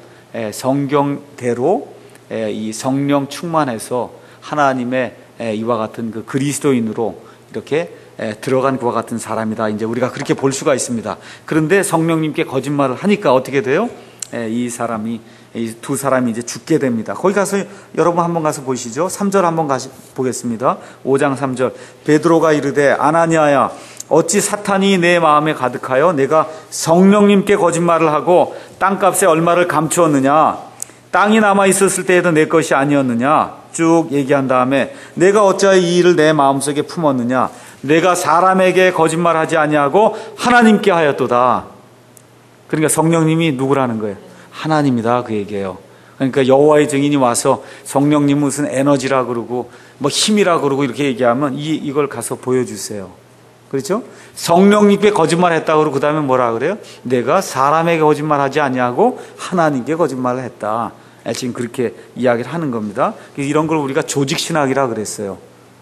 성경대로 이 성령 충만해서 하나님의 이와 같은 그 그리스도인으로 이렇게 들어간 그와 같은 사람이다. 이제 우리가 그렇게 볼 수가 있습니다. 그런데 성령님께 거짓말을 하니까 어떻게 돼요? 이 두 사람이 이제 죽게 됩니다. 거기 가서 여러분 한번 가서 보시죠. 3절 한번 보겠습니다. 5장 3절. 베드로가 이르되 아나니아야 어찌 사탄이 내 마음에 가득하여 내가 성령님께 거짓말을 하고 땅값에 얼마를 감추었느냐? 땅이 남아 있었을 때에도 내 것이 아니었느냐 쭉 얘기한 다음에 내가 어찌하여 이 일을 내 마음속에 품었느냐 내가 사람에게 거짓말하지 아니하고 하나님께 하였도다. 그러니까 성령님이 누구라는 거예요? 하나님이다 그 얘기예요. 그러니까 여호와의 증인이 와서 성령님 무슨 에너지라 그러고 뭐 힘이라 그러고 이렇게 얘기하면 이걸 가서 보여주세요. 그렇죠? 성령님께 거짓말했다 그러고 그 다음에 뭐라 그래요? 내가 사람에게 거짓말하지 아니하고 하나님께 거짓말을 했다. 지금 그렇게 이야기를 하는 겁니다. 이런 걸 우리가 조직신학이라 그랬어요.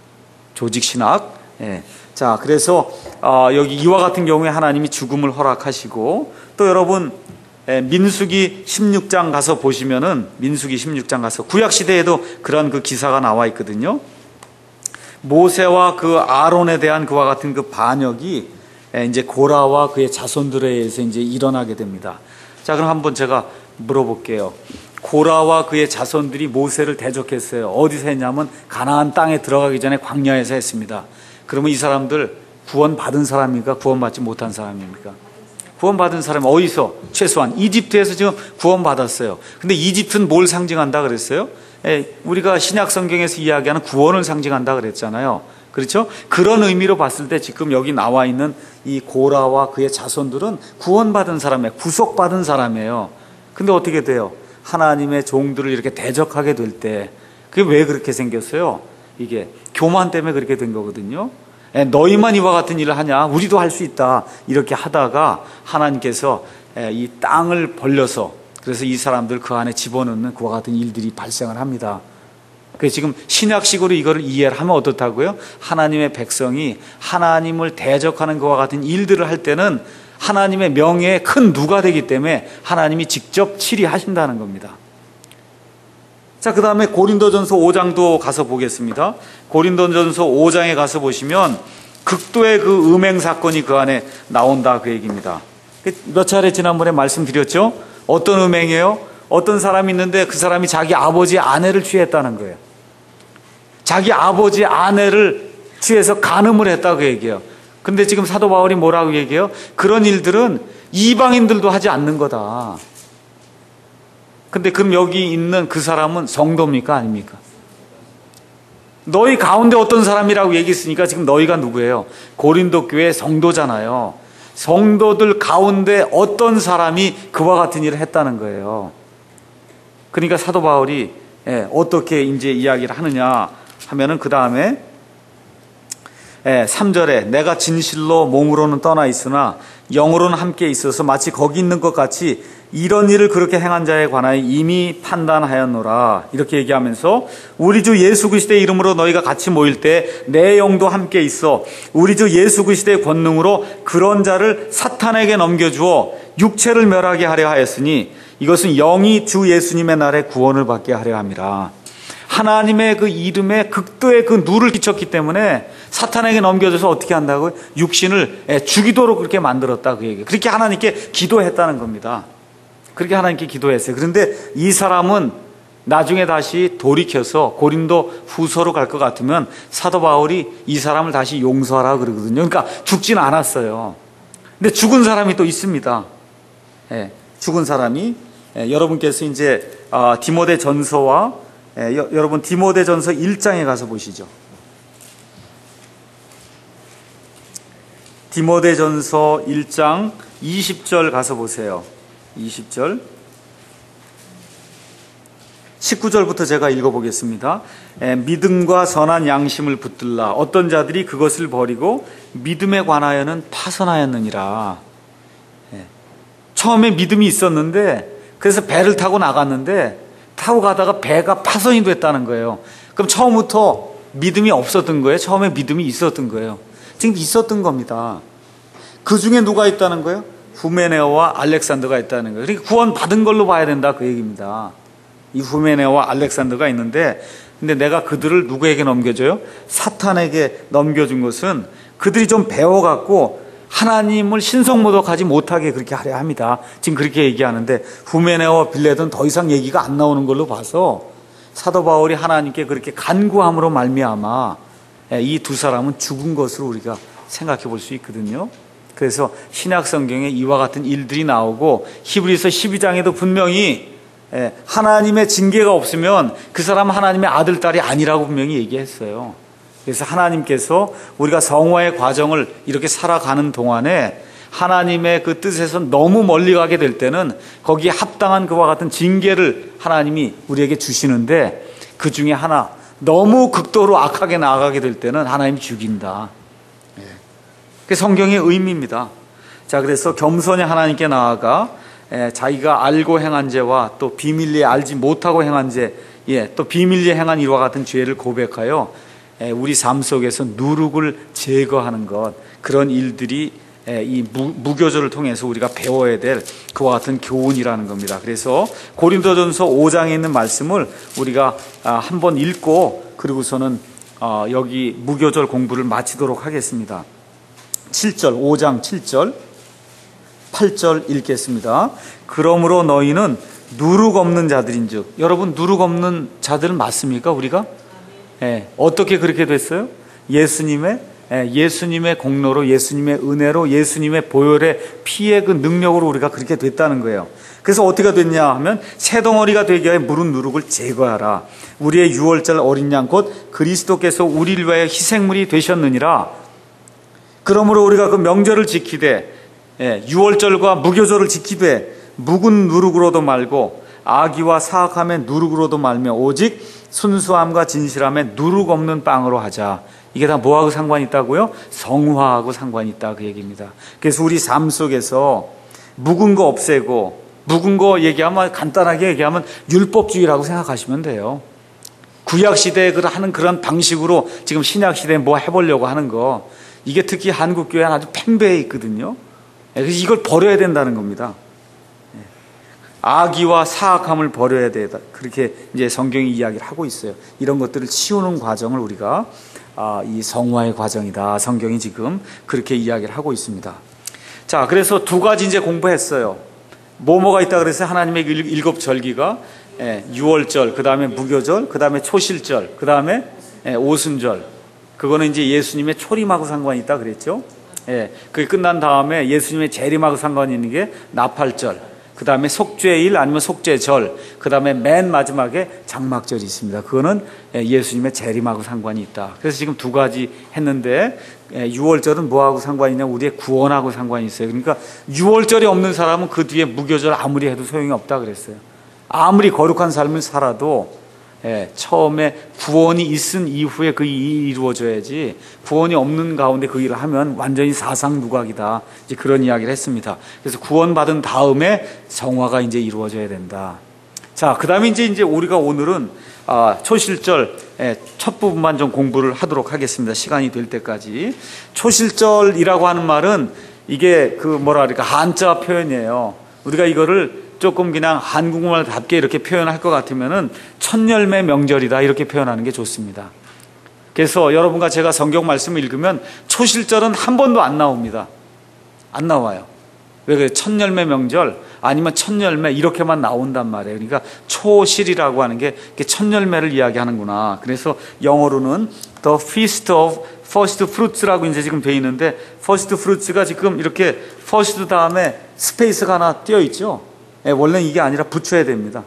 조직신학. 예. 자, 그래서 여기 이와 같은 경우에 하나님이 죽음을 허락하시고 또 여러분 민수기 16장 가서 보시면은 민수기 16장 가서 구약 시대에도 그런 그 기사가 나와 있거든요. 모세와 그 아론에 대한 그와 같은 그 반역이 이제 고라와 그의 자손들에 의해서 이제 일어나게 됩니다. 자, 그럼 한번 제가 물어볼게요. 고라와 그의 자손들이 모세를 대적했어요. 어디서 했냐면 가나안 땅에 들어가기 전에 광야에서 했습니다. 그러면 이 사람들 구원받은 사람입니까? 구원받지 못한 사람입니까? 구원받은 사람이 어디서? 최소한 이집트에서 지금 구원받았어요. 근데 이집트는 뭘 상징한다 그랬어요? 우리가 신약 성경에서 이야기하는 구원을 상징한다 그랬잖아요. 그렇죠? 그런 의미로 봤을 때 지금 여기 나와 있는 이 고라와 그의 자손들은 구원받은 사람이에요. 구속받은 사람이에요. 근데 어떻게 돼요? 하나님의 종들을 이렇게 대적하게 될 때 그게 왜 그렇게 생겼어요? 이게 교만 때문에 그렇게 된 거거든요. 너희만 이와 같은 일을 하냐? 우리도 할 수 있다. 이렇게 하다가 하나님께서 이 땅을 벌려서 그래서 이 사람들 그 안에 집어넣는 그와 같은 일들이 발생을 합니다. 그래서 지금 신약식으로 이거를 이해를 하면 어떻다고요? 하나님의 백성이 하나님을 대적하는 그와 같은 일들을 할 때는 하나님의 명예에 큰 누가 되기 때문에 하나님이 직접 치리하신다는 겁니다. 자, 그 다음에 고린도전서 5장도 가서 보겠습니다. 고린도전서 5장에 가서 보시면 극도의 그 음행 사건이 그 안에 나온다 그 얘기입니다. 몇 차례 지난번에 말씀드렸죠? 어떤 음행이에요? 어떤 사람이 있는데 그 사람이 자기 아버지 아내를 취했다는 거예요. 자기 아버지 아내를 취해서 간음을 했다 그 얘기예요. 근데 지금 사도 바울이 뭐라고 얘기해요? 그런 일들은 이방인들도 하지 않는 거다. 근데 그럼 여기 있는 그 사람은 성도입니까? 아닙니까? 너희 가운데 어떤 사람이라고 얘기했으니까 지금 너희가 누구예요? 고린도 교회 성도잖아요. 성도들 가운데 어떤 사람이 그와 같은 일을 했다는 거예요. 그러니까 사도 바울이 어떻게 이제 이야기를 하느냐 하면은 그 다음에 3절에 내가 진실로 몸으로는 떠나 있으나 영으로는 함께 있어서 마치 거기 있는 것 같이 이런 일을 그렇게 행한 자에 관하여 이미 판단하였노라. 이렇게 얘기하면서 우리 주 예수 그리스도의 이름으로 너희가 같이 모일 때 내 영도 함께 있어 우리 주 예수 그리스도의 권능으로 그런 자를 사탄에게 넘겨주어 육체를 멸하게 하려 하였으니 이것은 영이 주 예수님의 날에 구원을 받게 하려 함이라. 하나님의 그 이름에 극도의 그 누를 끼쳤기 때문에 사탄에게 넘겨줘서 어떻게 한다고요? 육신을 죽이도록 그렇게 만들었다 그 얘기예요. 그렇게 하나님께 기도했다는 겁니다. 그렇게 하나님께 기도했어요. 그런데 이 사람은 나중에 다시 돌이켜서 고린도 후서로 갈 것 같으면 사도 바울이 이 사람을 다시 용서하라 그러거든요. 그러니까 죽진 않았어요. 근데 죽은 사람이 또 있습니다. 죽은 사람이 여러분께서 이제 디모데 전서와 여러분 디모데 전서 1장에 가서 보시죠. 디모데 전서 1장 20절 가서 보세요. 20절 19절부터 제가 읽어보겠습니다. 믿음과 선한 양심을 붙들라. 어떤 자들이 그것을 버리고 믿음에 관하여는 파선하였느니라. 처음에 믿음이 있었는데 그래서 배를 타고 나갔는데 타고 가다가 배가 파손이 됐다는 거예요. 그럼 처음부터 믿음이 없었던 거예요? 처음에 믿음이 있었던 거예요? 지금 있었던 겁니다. 그 중에 누가 있다는 거예요? 후메네오와 알렉산더가 있다는 거예요. 그러니까 구원 받은 걸로 봐야 된다 그 얘기입니다. 이 후메네오와 알렉산더가 있는데 근데 내가 그들을 누구에게 넘겨줘요? 사탄에게 넘겨준 것은 그들이 좀 배워갖고 하나님을 신성모독하지 못하게 그렇게 하려 합니다. 지금 그렇게 얘기하는데 후메네오와 빌레도는 더 이상 얘기가 안 나오는 걸로 봐서 사도 바울이 하나님께 그렇게 간구함으로 말미암아 이 두 사람은 죽은 것으로 우리가 생각해 볼 수 있거든요. 그래서 신약 성경에 이와 같은 일들이 나오고 히브리서 12장에도 분명히 하나님의 징계가 없으면 그 사람은 하나님의 아들, 딸이 아니라고 분명히 얘기했어요. 그래서 하나님께서 우리가 성화의 과정을 이렇게 살아가는 동안에 하나님의 그 뜻에서 너무 멀리 가게 될 때는 거기에 합당한 그와 같은 징계를 하나님이 우리에게 주시는데, 그 중에 하나, 너무 극도로 악하게 나아가게 될 때는 하나님이 죽인다. 그게 성경의 의미입니다. 자, 그래서 겸손히 하나님께 나아가 자기가 알고 행한 죄와 또 비밀리에 알지 못하고 행한 죄, 또 비밀리에 행한 이와 같은 죄를 고백하여 우리 삶 속에서 누룩을 제거하는 것, 그런 일들이 이 무교절을 통해서 우리가 배워야 될 그와 같은 교훈이라는 겁니다. 그래서 고린도전서 5장에 있는 말씀을 우리가 한번 읽고 그리고서는 여기 무교절 공부를 마치도록 하겠습니다. 7절, 5장 7절, 8절 읽겠습니다. 그러므로 너희는 누룩 없는 자들인즉. 여러분, 누룩 없는 자들은 맞습니까, 우리가? 어떻게 그렇게 됐어요? 예수님의 공로로, 예수님의 은혜로, 예수님의 보혈의 피의 그 능력으로 우리가 그렇게 됐다는 거예요. 그래서 어떻게 됐냐 하면, 새덩어리가 되게 하여 무른 누룩을 제거하라. 우리의 유월절 어린 양 곧 그리스도께서 우리를 위하여 희생물이 되셨느니라. 그러므로 우리가 그 명절을 지키되, 유월절과 무교절을 지키되, 묵은 누룩으로도 말고 악의와 사악함의 누룩으로도 말며 오직 순수함과 진실함의 누룩 없는 빵으로 하자. 이게 다 뭐하고 상관이 있다고요? 성화하고 상관이 있다, 그 얘기입니다. 그래서 우리 삶 속에서 묵은 거 없애고, 묵은 거 얘기하면, 간단하게 얘기하면 율법주의라고 생각하시면 돼요. 구약시대에 하는 그런 방식으로 지금 신약시대에 뭐 해보려고 하는 거, 이게 특히 한국교회는 아주 팽배해 있거든요. 그래서 이걸 버려야 된다는 겁니다. 악의와 사악함을 버려야 되다. 그렇게 이제 성경이 이야기를 하고 있어요. 이런 것들을 치우는 과정을 우리가 이 성화의 과정이다. 성경이 지금 그렇게 이야기를 하고 있습니다. 자, 그래서 두 가지 이제 공부했어요. 뭐가 있다 그랬어요? 하나님의 일곱 절기가 유월절, 그 다음에 무교절, 그 다음에 초실절, 그 다음에 오순절. 그거는 이제 예수님의 초림하고 상관이 있다 그랬죠. 그게 끝난 다음에 예수님의 재림하고 상관이 있는 게 나팔절, 그 다음에 속죄일 아니면 속죄절, 그 다음에 맨 마지막에 장막절이 있습니다. 그거는 예수님의 재림하고 상관이 있다. 그래서 지금 두 가지 했는데, 유월절은 뭐하고 상관이 있냐? 우리의 구원하고 상관이 있어요. 그러니까 유월절이 없는 사람은 그 뒤에 무교절 아무리 해도 소용이 없다 그랬어요. 아무리 거룩한 삶을 살아도 처음에 구원이 있은 이후에 그 일이 이루어져야지, 구원이 없는 가운데 그 일을 하면 완전히 사상누각이다. 이제 그런 이야기를 했습니다. 그래서 구원받은 다음에 성화가 이제 이루어져야 된다. 자, 그 다음에 이제 우리가 오늘은 초실절 첫 부분만 좀 공부를 하도록 하겠습니다. 시간이 될 때까지. 초실절이라고 하는 말은 이게 한자 표현이에요. 우리가 이거를 조금 그냥 한국말답게 이렇게 표현할 것 같으면은 첫열매 명절이다, 이렇게 표현하는 게 좋습니다. 그래서 여러분과 제가 성경 말씀을 읽으면 초실절은 한 번도 안 나옵니다. 안 나와요. 왜 그래요? 첫열매 명절 아니면 첫열매 이렇게만 나온단 말이에요. 그러니까 초실이라고 하는 게 첫열매를 이야기하는구나. 그래서 영어로는 The Feast of First Fruits라고 이제 지금 돼 있는데, First Fruits가 지금 이렇게 First 다음에 스페이스가 하나 띄어 있죠. 원래는 이게 아니라 붙여야 됩니다.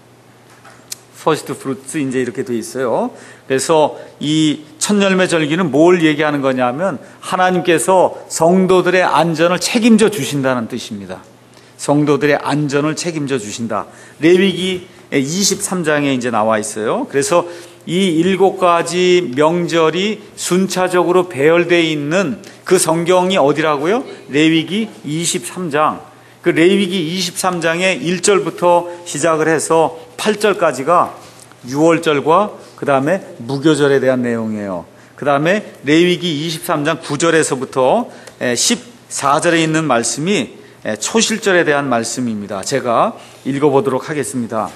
First Fruits 이제 이렇게 돼 있어요. 그래서 이 첫열매 절기는 뭘 얘기하는 거냐면, 하나님께서 성도들의 안전을 책임져 주신다는 뜻입니다. 성도들의 안전을 책임져 주신다. 레위기 23장에 이제 나와 있어요. 그래서 이 7가지 명절이 순차적으로 배열되어 있는 그 성경이 어디라고요? 레위기 23장. 그 레위기 23장의 1절부터 시작을 해서 8절까지가 유월절과 그 다음에 무교절에 대한 내용이에요. 그 다음에 레위기 23장 9절에서부터 14절에 있는 말씀이 초실절에 대한 말씀입니다. 제가 읽어보도록 하겠습니다.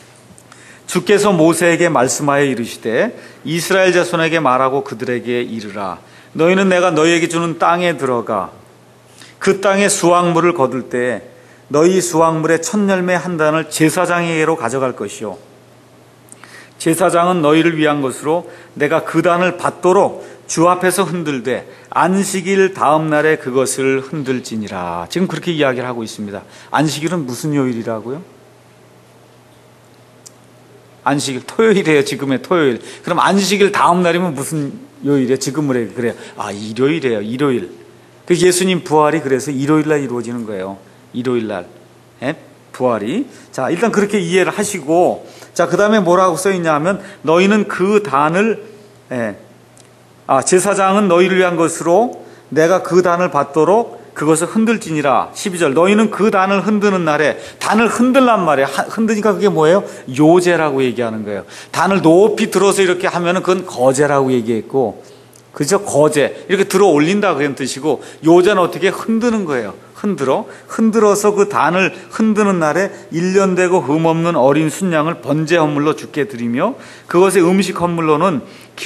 주께서 모세에게 말씀하여 이르시되 이스라엘 자손에게 말하고 그들에게 이르라. 너희는 내가 너희에게 주는 땅에 들어가 그 땅의 수확물을 거둘 때 너희 수확물의 첫열매 한 단을 제사장에게로 가져갈 것이요, 제사장은 너희를 위한 것으로 내가 그 단을 받도록 주 앞에서 흔들되 안식일 다음 날에 그것을 흔들지니라. 지금 그렇게 이야기를 하고 있습니다. 안식일은 무슨 요일이라고요? 안식일 토요일이에요. 지금의 토요일. 그럼 안식일 다음 날이면 무슨 요일이에요? 지금으로 해요. 그래요. 아, 일요일이에요. 일요일. 그 예수님 부활이 그래서 일요일 날 이루어지는 거예요. 일요일 날. 예? 부활이. 자, 일단 그렇게 이해를 하시고, 자, 그 다음에 뭐라고 써있냐 하면, 너희는 그 단을, 제사장은 너희를 위한 것으로 내가 그 단을 받도록 그것을 흔들지니라. 12절. 너희는 그 단을 흔드는 날에, 단을 흔들란 말이에요. 흔드니까 그게 뭐예요? 요제라고 얘기하는 거예요. 단을 높이 들어서 이렇게 하면은 그건 거제라고 얘기했고, 그죠? 거제. 이렇게 들어 올린다 그런 뜻이고, 요제는 어떻게 흔드는 거예요. 흔들어서 그 단을 흔드는 날에 1년 되고 흠없는 어린 순양을 번제 헌물로 주께 드리며, 그것의 음식 헌물로는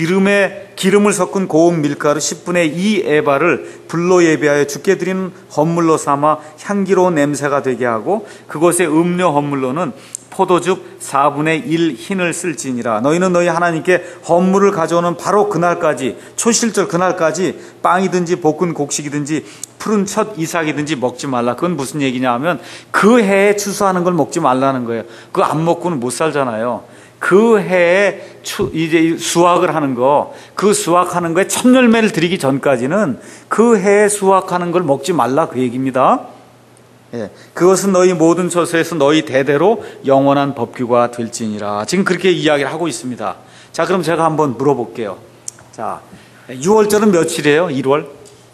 기름을 섞은 고운 밀가루 10분의 2 에바를 불로 예비하여 주께 드리는 헌물로 삼아 향기로운 냄새가 되게 하고, 그것의 음료 헌물로는 포도즙 4분의 1 흰을 쓸지니라. 너희는 너희 하나님께 헌물을 가져오는 바로 그날까지, 초실절 그날까지 빵이든지 볶은 곡식이든지 푸른 첫 이삭이든지 먹지 말라. 그건 무슨 얘기냐 하면 그 해에 추수하는 걸 먹지 말라는 거예요. 그거 안 먹고는 못 살잖아요. 그 해에 이제 수확을 하는 거, 그 수확하는 거에 첫 열매를 드리기 전까지는 그 해에 수확하는 걸 먹지 말라, 그 얘기입니다. 예, 그것은 너희 모든 처소에서 너희 대대로 영원한 법규가 될지니라. 지금 그렇게 이야기를 하고 있습니다. 자, 그럼 제가 한번 물어볼게요. 자, 6월절은 며칠이에요? 1월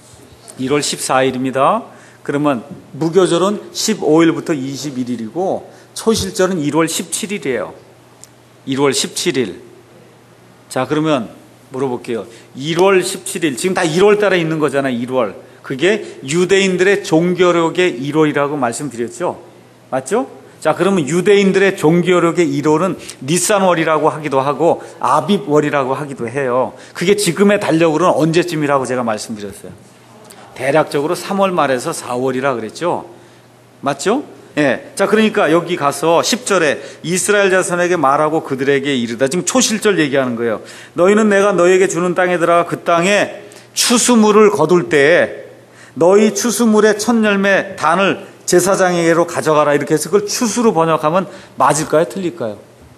14일입니다. 그러면 무교절은 15일부터 21일이고 초실절은 1월 17일이에요. 1월 17일. 자, 그러면 물어볼게요. 1월 17일. 지금 다 1월 달에 있는 거잖아요. 1월. 그게 유대인들의 종교력의 1월이라고 말씀드렸죠. 맞죠? 자, 그러면 유대인들의 종교력의 1월은 니산월이라고 하기도 하고 아빕월이라고 하기도 해요. 그게 지금의 달력으로는 언제쯤이라고 제가 말씀드렸어요. 대략적으로 3월 말에서 4월이라 그랬죠. 맞죠? 예. 자, 그러니까 여기 가서 10절에 이스라엘 자손에게 말하고 그들에게 이르다. 지금 초실절 얘기하는 거예요. 너희는 내가 너희에게 주는 땅에 들어가 그 땅에 추수물을 거둘 때에 너희 추수물의 첫 열매 단을 제사장에게로 가져가라. 이렇게 해서 그걸 추수로 번역하면 맞을까요? 틀릴까요?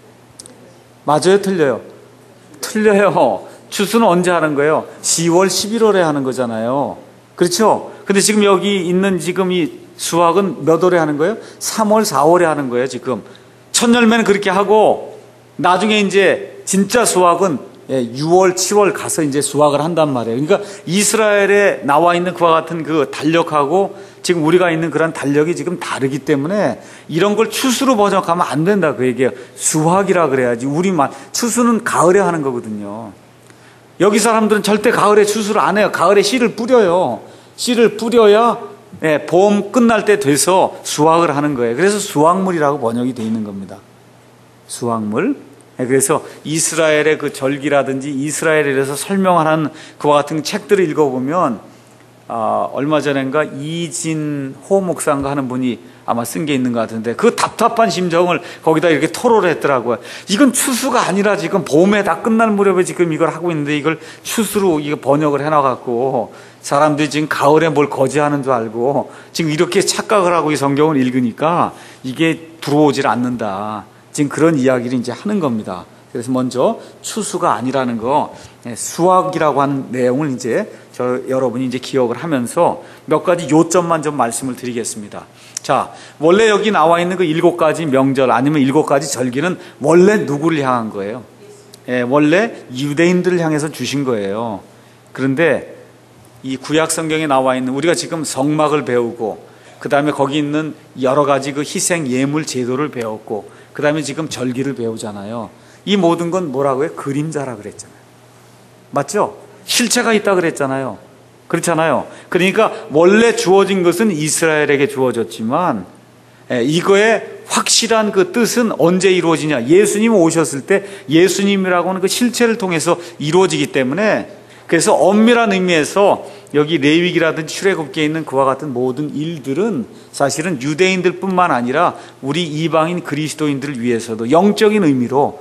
맞아요? 틀려요? 틀려요. 추수는 언제 하는 거예요? 10월, 11월에 하는 거잖아요. 그렇죠? 근데 지금 여기 있는 지금 이 수확은 몇 월에 하는 거예요? 3월, 4월에 하는 거예요, 지금. 첫 열매는 그렇게 하고, 나중에 이제 진짜 수확은 6월, 7월 가서 이제 수확을 한단 말이에요. 그러니까 이스라엘에 나와 있는 그와 같은 그 달력하고 지금 우리가 있는 그런 달력이 지금 다르기 때문에 이런 걸 추수로 번역하면 안 된다, 그 얘기예요. 수확이라 그래야지. 우리만, 추수는 가을에 하는 거거든요. 여기 사람들은 절대 가을에 추수를 안 해요. 가을에 씨를 뿌려요. 씨를 뿌려야 봄 끝날 때 돼서 수확을 하는 거예요. 그래서 수확물이라고 번역이 되어 있는 겁니다. 수확물. 그래서 이스라엘의 그 절기라든지 이스라엘에 대해서 설명하는 그와 같은 책들을 읽어보면 얼마 전인가 이진호 목사인가 하는 분이 아마 쓴 게 있는 것 같은데 그 답답한 심정을 거기다 이렇게 토로를 했더라고요. 이건 추수가 아니라 지금 봄에 다 끝날 무렵에 지금 이걸 하고 있는데 이걸 추수로 이거 번역을 해놔갖고 사람들이 지금 가을에 뭘 거지하는 줄 알고 지금 이렇게 착각을 하고 이 성경을 읽으니까 이게 들어오질 않는다. 지금 그런 이야기를 이제 하는 겁니다. 그래서 먼저 추수가 아니라는 거, 수확이라고 하는 내용을 이제 여러분이 이제 기억을 하면서 몇 가지 요점만 좀 말씀을 드리겠습니다. 자, 원래 여기 나와 있는 그 7가지 명절 아니면 7가지 절기는 원래 누구를 향한 거예요? 원래 유대인들을 향해서 주신 거예요. 그런데 이 구약 성경에 나와 있는 우리가 지금 성막을 배우고 그 다음에 거기 있는 여러 가지 그 희생 예물 제도를 배웠고 그 다음에 지금 절기를 배우잖아요. 이 모든 건 뭐라고 해요? 그림자라 그랬잖아요. 맞죠? 실체가 있다 그랬잖아요. 그렇잖아요. 그러니까 원래 주어진 것은 이스라엘에게 주어졌지만 이거의 확실한 그 뜻은 언제 이루어지냐? 예수님 오셨을 때 예수님이라고 하는 그 실체를 통해서 이루어지기 때문에 그래서 엄밀한 의미에서 여기 레위기라든지 출애굽기에 있는 그와 같은 모든 일들은 사실은 유대인들뿐만 아니라 우리 이방인 그리스도인들을 위해서도 영적인 의미로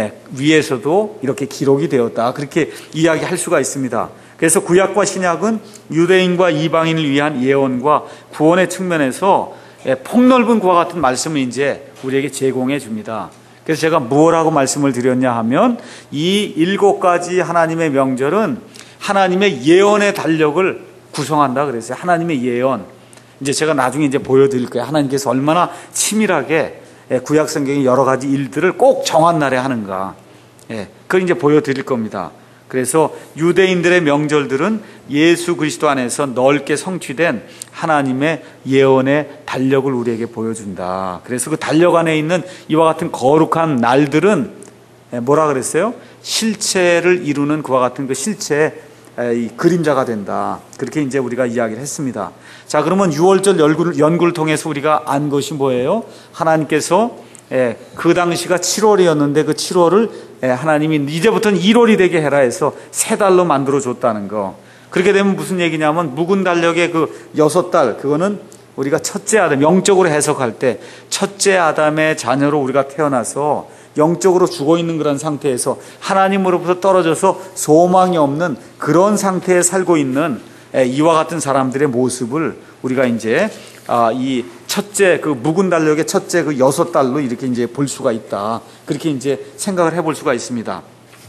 위해서도 이렇게 기록이 되었다. 그렇게 이야기할 수가 있습니다. 그래서 구약과 신약은 유대인과 이방인을 위한 예언과 구원의 측면에서 폭넓은 그와 같은 말씀을 이제 우리에게 제공해 줍니다. 그래서 제가 무엇라고 말씀을 드렸냐 하면 이 7가지 하나님의 명절은 하나님의 예언의 달력을 구성한다 그랬어요. 하나님의 예언. 이제 제가 나중에 이제 보여드릴 거예요. 하나님께서 얼마나 치밀하게 구약 성경의 여러 가지 일들을 꼭 정한 날에 하는가. 그걸 이제 보여드릴 겁니다. 그래서 유대인들의 명절들은 예수 그리스도 안에서 넓게 성취된 하나님의 예언의 달력을 우리에게 보여준다. 그래서 그 달력 안에 있는 이와 같은 거룩한 날들은 뭐라 그랬어요? 실체를 이루는 그와 같은 그 실체의 그림자가 된다. 그렇게 이제 우리가 이야기를 했습니다. 자, 그러면 6월절 연구를 통해서 우리가 안 것이 뭐예요? 하나님께서 그 당시가 7월이었는데 그 7월을 하나님이 이제부터는 1월이 되게 해라 해서 3달로 만들어 줬다는 거. 그렇게 되면 무슨 얘기냐면 묵은 달력의 그 6달, 그거는 우리가 첫째 아담, 영적으로 해석할 때 첫째 아담의 자녀로 우리가 태어나서 영적으로 죽어있는 그런 상태에서 하나님으로부터 떨어져서 소망이 없는 그런 상태에 살고 있는 이와 같은 사람들의 모습을 우리가 이제 이 첫째 그 묵은 달력의 첫째 그 6달로 이렇게 이제 볼 수가 있다. 그렇게 이제 생각을 해볼 수가 있습니다.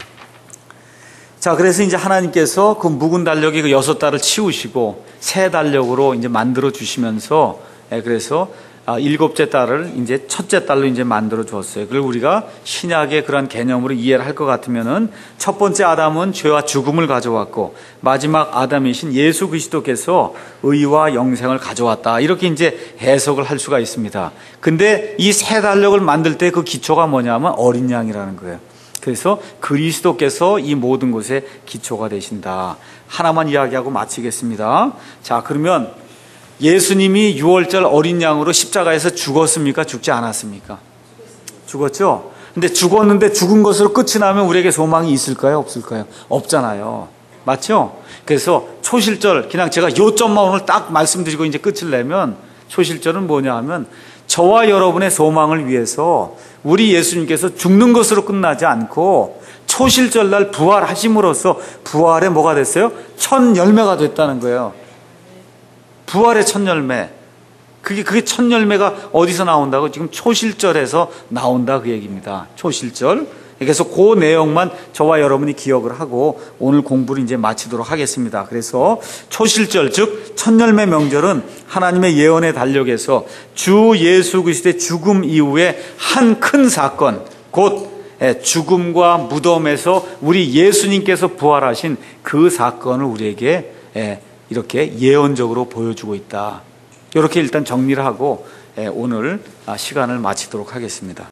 자, 그래서 이제 하나님께서 그 묵은 달력의 그 6달을 치우시고 새 달력으로 이제 만들어 주시면서 그래서 7째 달을 이제 첫째 달로 이제 만들어 줬어요. 그걸 우리가 신약의 그런 개념으로 이해를 할 것 같으면은 첫 번째 아담은 죄와 죽음을 가져왔고 마지막 아담이신 예수 그리스도께서 의와 영생을 가져왔다. 이렇게 이제 해석을 할 수가 있습니다. 근데 이 새 달력을 만들 때 그 기초가 뭐냐면 어린 양이라는 거예요. 그래서 그리스도께서 이 모든 것의 기초가 되신다. 하나만 이야기하고 마치겠습니다. 자, 그러면 예수님이 6월절 어린 양으로 십자가에서 죽었습니까? 죽지 않았습니까? 죽었죠? 근데 죽었는데 죽은 것으로 끝이 나면 우리에게 소망이 있을까요? 없을까요? 없잖아요. 맞죠? 그래서 초실절, 그냥 제가 요점만 오늘 딱 말씀드리고 이제 끝을 내면 초실절은 뭐냐 하면 저와 여러분의 소망을 위해서 우리 예수님께서 죽는 것으로 끝나지 않고 초실절 날 부활하심으로써 부활의 뭐가 됐어요? 첫 열매가 됐다는 거예요. 부활의 첫 열매. 그게 첫 열매가 어디서 나온다고? 지금 초실절에서 나온다 그 얘기입니다. 초실절. 그래서 그 내용만 저와 여러분이 기억을 하고 오늘 공부를 이제 마치도록 하겠습니다. 그래서 초실절, 즉 첫 열매 명절은 하나님의 예언의 달력에서 주 예수 그리스도의 죽음 이후에 한 큰 사건, 곧 죽음과 무덤에서 우리 예수님께서 부활하신 그 사건을 우리에게 이렇게 예언적으로 보여주고 있다. 이렇게 일단 정리를 하고 오늘 시간을 마치도록 하겠습니다.